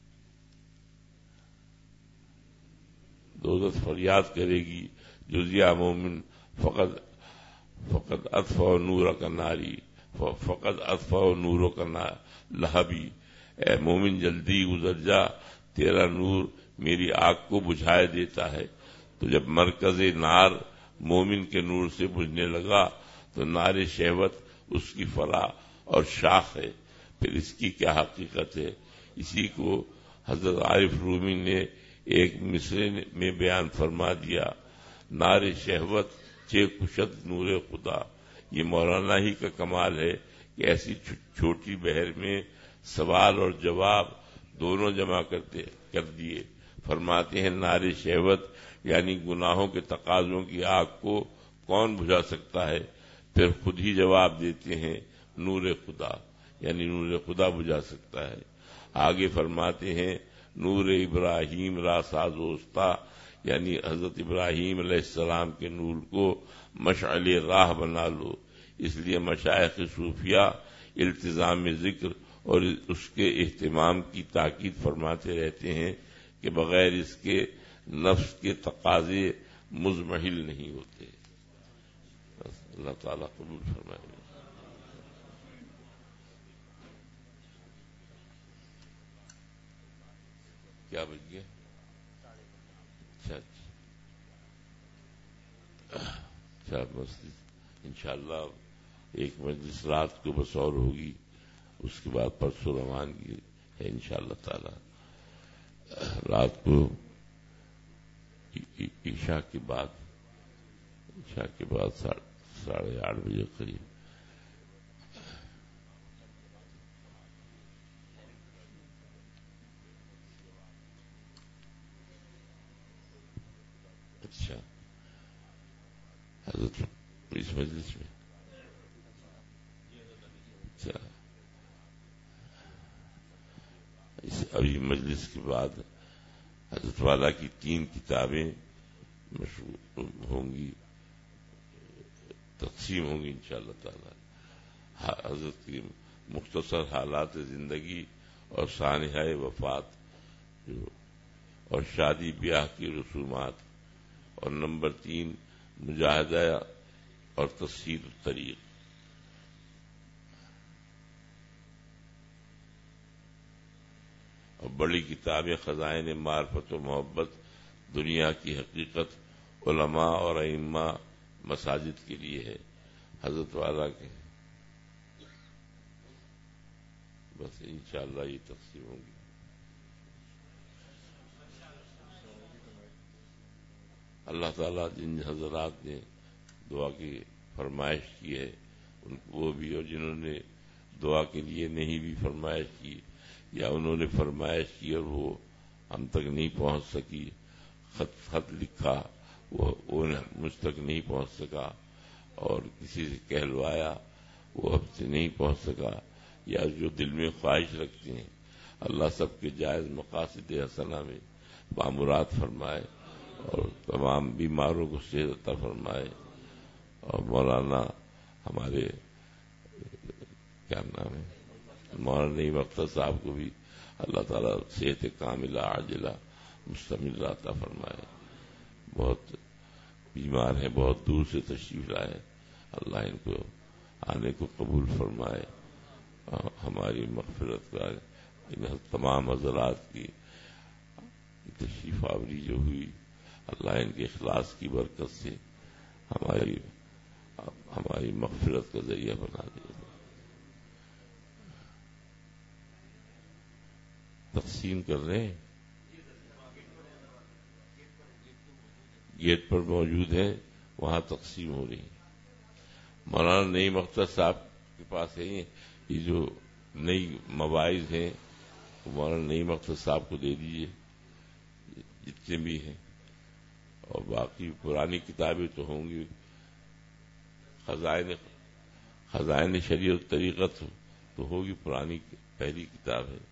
دوزخ فریاد کرے گی، جزیا مومن فقط فقط اطفا نور کا ناری فقط اطفا نوروں کا لہبی. اے مومن جلدی گزر جا، تیرا نور میری آگ کو بجھائے دیتا ہے. تو جب مرکز نار مومن کے نور سے بجھنے لگا تو نار شہوت اس کی فرع اور شاخ ہے. پھر اس کی کیا حقیقت ہے؟ اسی کو حضرت عارف رومی نے ایک مصرے میں بیان فرما دیا، نار شہوت چے کشت نور خدا. یہ مولانا ہی کا کمال ہے کہ ایسی چھوٹی بحر میں سوال اور جواب دونوں جمع کرتے کر دیے. فرماتے ہیں نار شہوت یعنی گناہوں کے تقاضوں کی آگ کو کون بجھا سکتا ہے؟ پھر خود ہی جواب دیتے ہیں نور خدا، یعنی نور خدا بجھا سکتا ہے. آگے فرماتے ہیں نور ابراہیم را ساز وسطی، یعنی حضرت ابراہیم علیہ السلام کے نور کو مشعل راہ بنا لو. اس لیے مشائخ صوفیہ التزام ذکر اور اس کے اہتمام کی تاکید فرماتے رہتے ہیں کہ بغیر اس کے نفس کے تقاضے مضمحل نہیں ہوتے. اللہ تعالیٰ قبول فرمائے. کیا بچ گیا؟ اچھا اچھا مسجد انشاءاللہ ایک مجلس رات کو بس اور ہوگی، اس کے بعد پرسوں روانگی ہے انشاءاللہ تعالی. رات کو عشاء کے بعد عشاء کے بعد ساڑھے آٹھ بجے قریب اچھا حضرت اس مجلس میں اچھا اس ابھی مجلس کے بعد حضرت والا کی تین کتابیں مشروع ہوں گی، تقسیم ہوں گی انشاءاللہ تعالی. حضرت کی مختصر حالات زندگی اور سانحہ وفات جو اور شادی بیاہ کی رسومات، اور نمبر تین مجاہدہ اور تصحیح الطریق. بڑی کتابیں خزائن معرفت و محبت، دنیا کی حقیقت، علماء اور ائمہ مساجد کے لیے ہے، حضرت والا کے بس انشاءاللہ یہ تقسیم ہوگی۔ اللہ تعالیٰ جن حضرات نے دعا کی فرمائش کی ہے ان وہ بھی، اور جنہوں نے دعا کے لیے نہیں بھی فرمائش کی یا انہوں نے فرمائش کی اور وہ ہم تک نہیں پہنچ سکی، خط خط لکھا وہ وہ مجھ تک نہیں پہنچ سکا، اور کسی سے کہلوایا وہ اب سے نہیں پہنچ سکا، یا جو دل میں خواہش رکھتے ہیں، اللہ سب کے جائز مقاصد حسنہ میں معمورات فرمائے اور تمام بیماروں کو صحت عطا فرمائے، اور مولانا ہمارے کیا نام ہے مولانا نعیم اختر صاحب کو بھی اللہ تعالیٰ صحت کاملہ عاجلہ مستمرہ عطا فرمائے۔ بہت بیمار ہیں، بہت دور سے تشریف لائے، اللہ ان کو آنے کو قبول فرمائے، ہماری مغفرت کا ان تمام حضرات کی تشریف آوری جو ہوئی، اللہ ان کے اخلاص کی برکت سے ہماری ہماری مغفرت کا ذریعہ بنا دے۔ تقسیم کر رہے ہیں، گیٹ پر موجود ہیں، وہاں تقسیم ہو رہی ہے۔ مولانا نعیم اختر صاحب کے پاس ہے یہ جو نئی مواعظ ہیں وہ مولانا نعیم اختر صاحب کو دے دیجیے جتنے بھی ہیں، اور باقی پرانی کتابیں تو ہوں گی، خزائن خزائن شریعت طریقت تو ہوگی، پرانی پہلی کتاب ہے۔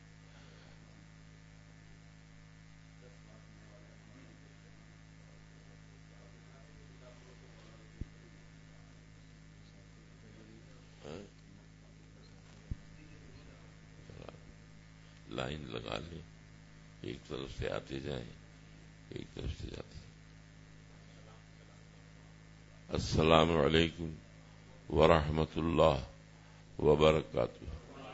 لائن لگا لیں، ایک طرف سے آتے جائیں، ایک طرف سے جاتے ہیں۔ السلام علیکم ورحمۃ اللہ وبرکاتہ۔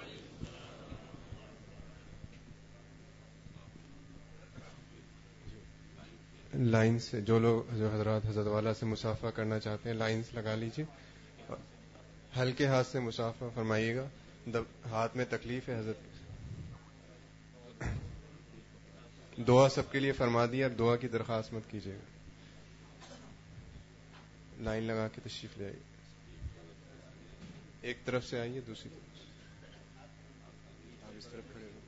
لائن سے جو لوگ جو حضرات حضرت والا سے مصافحہ کرنا چاہتے ہیں لائنز لگا لیجیے، ہلکے ہاتھ سے مصافحہ فرمائیے گا، ہاتھ میں تکلیف ہے حضرت، دعا سب کے لیے فرما دی، اب دعا کی درخواست مت کیجیے گا، لائن لگا کے تشریف لے آئیے، ایک طرف سے آئیے دوسری طرف سے، آپ اس طرف کھڑے ہو۔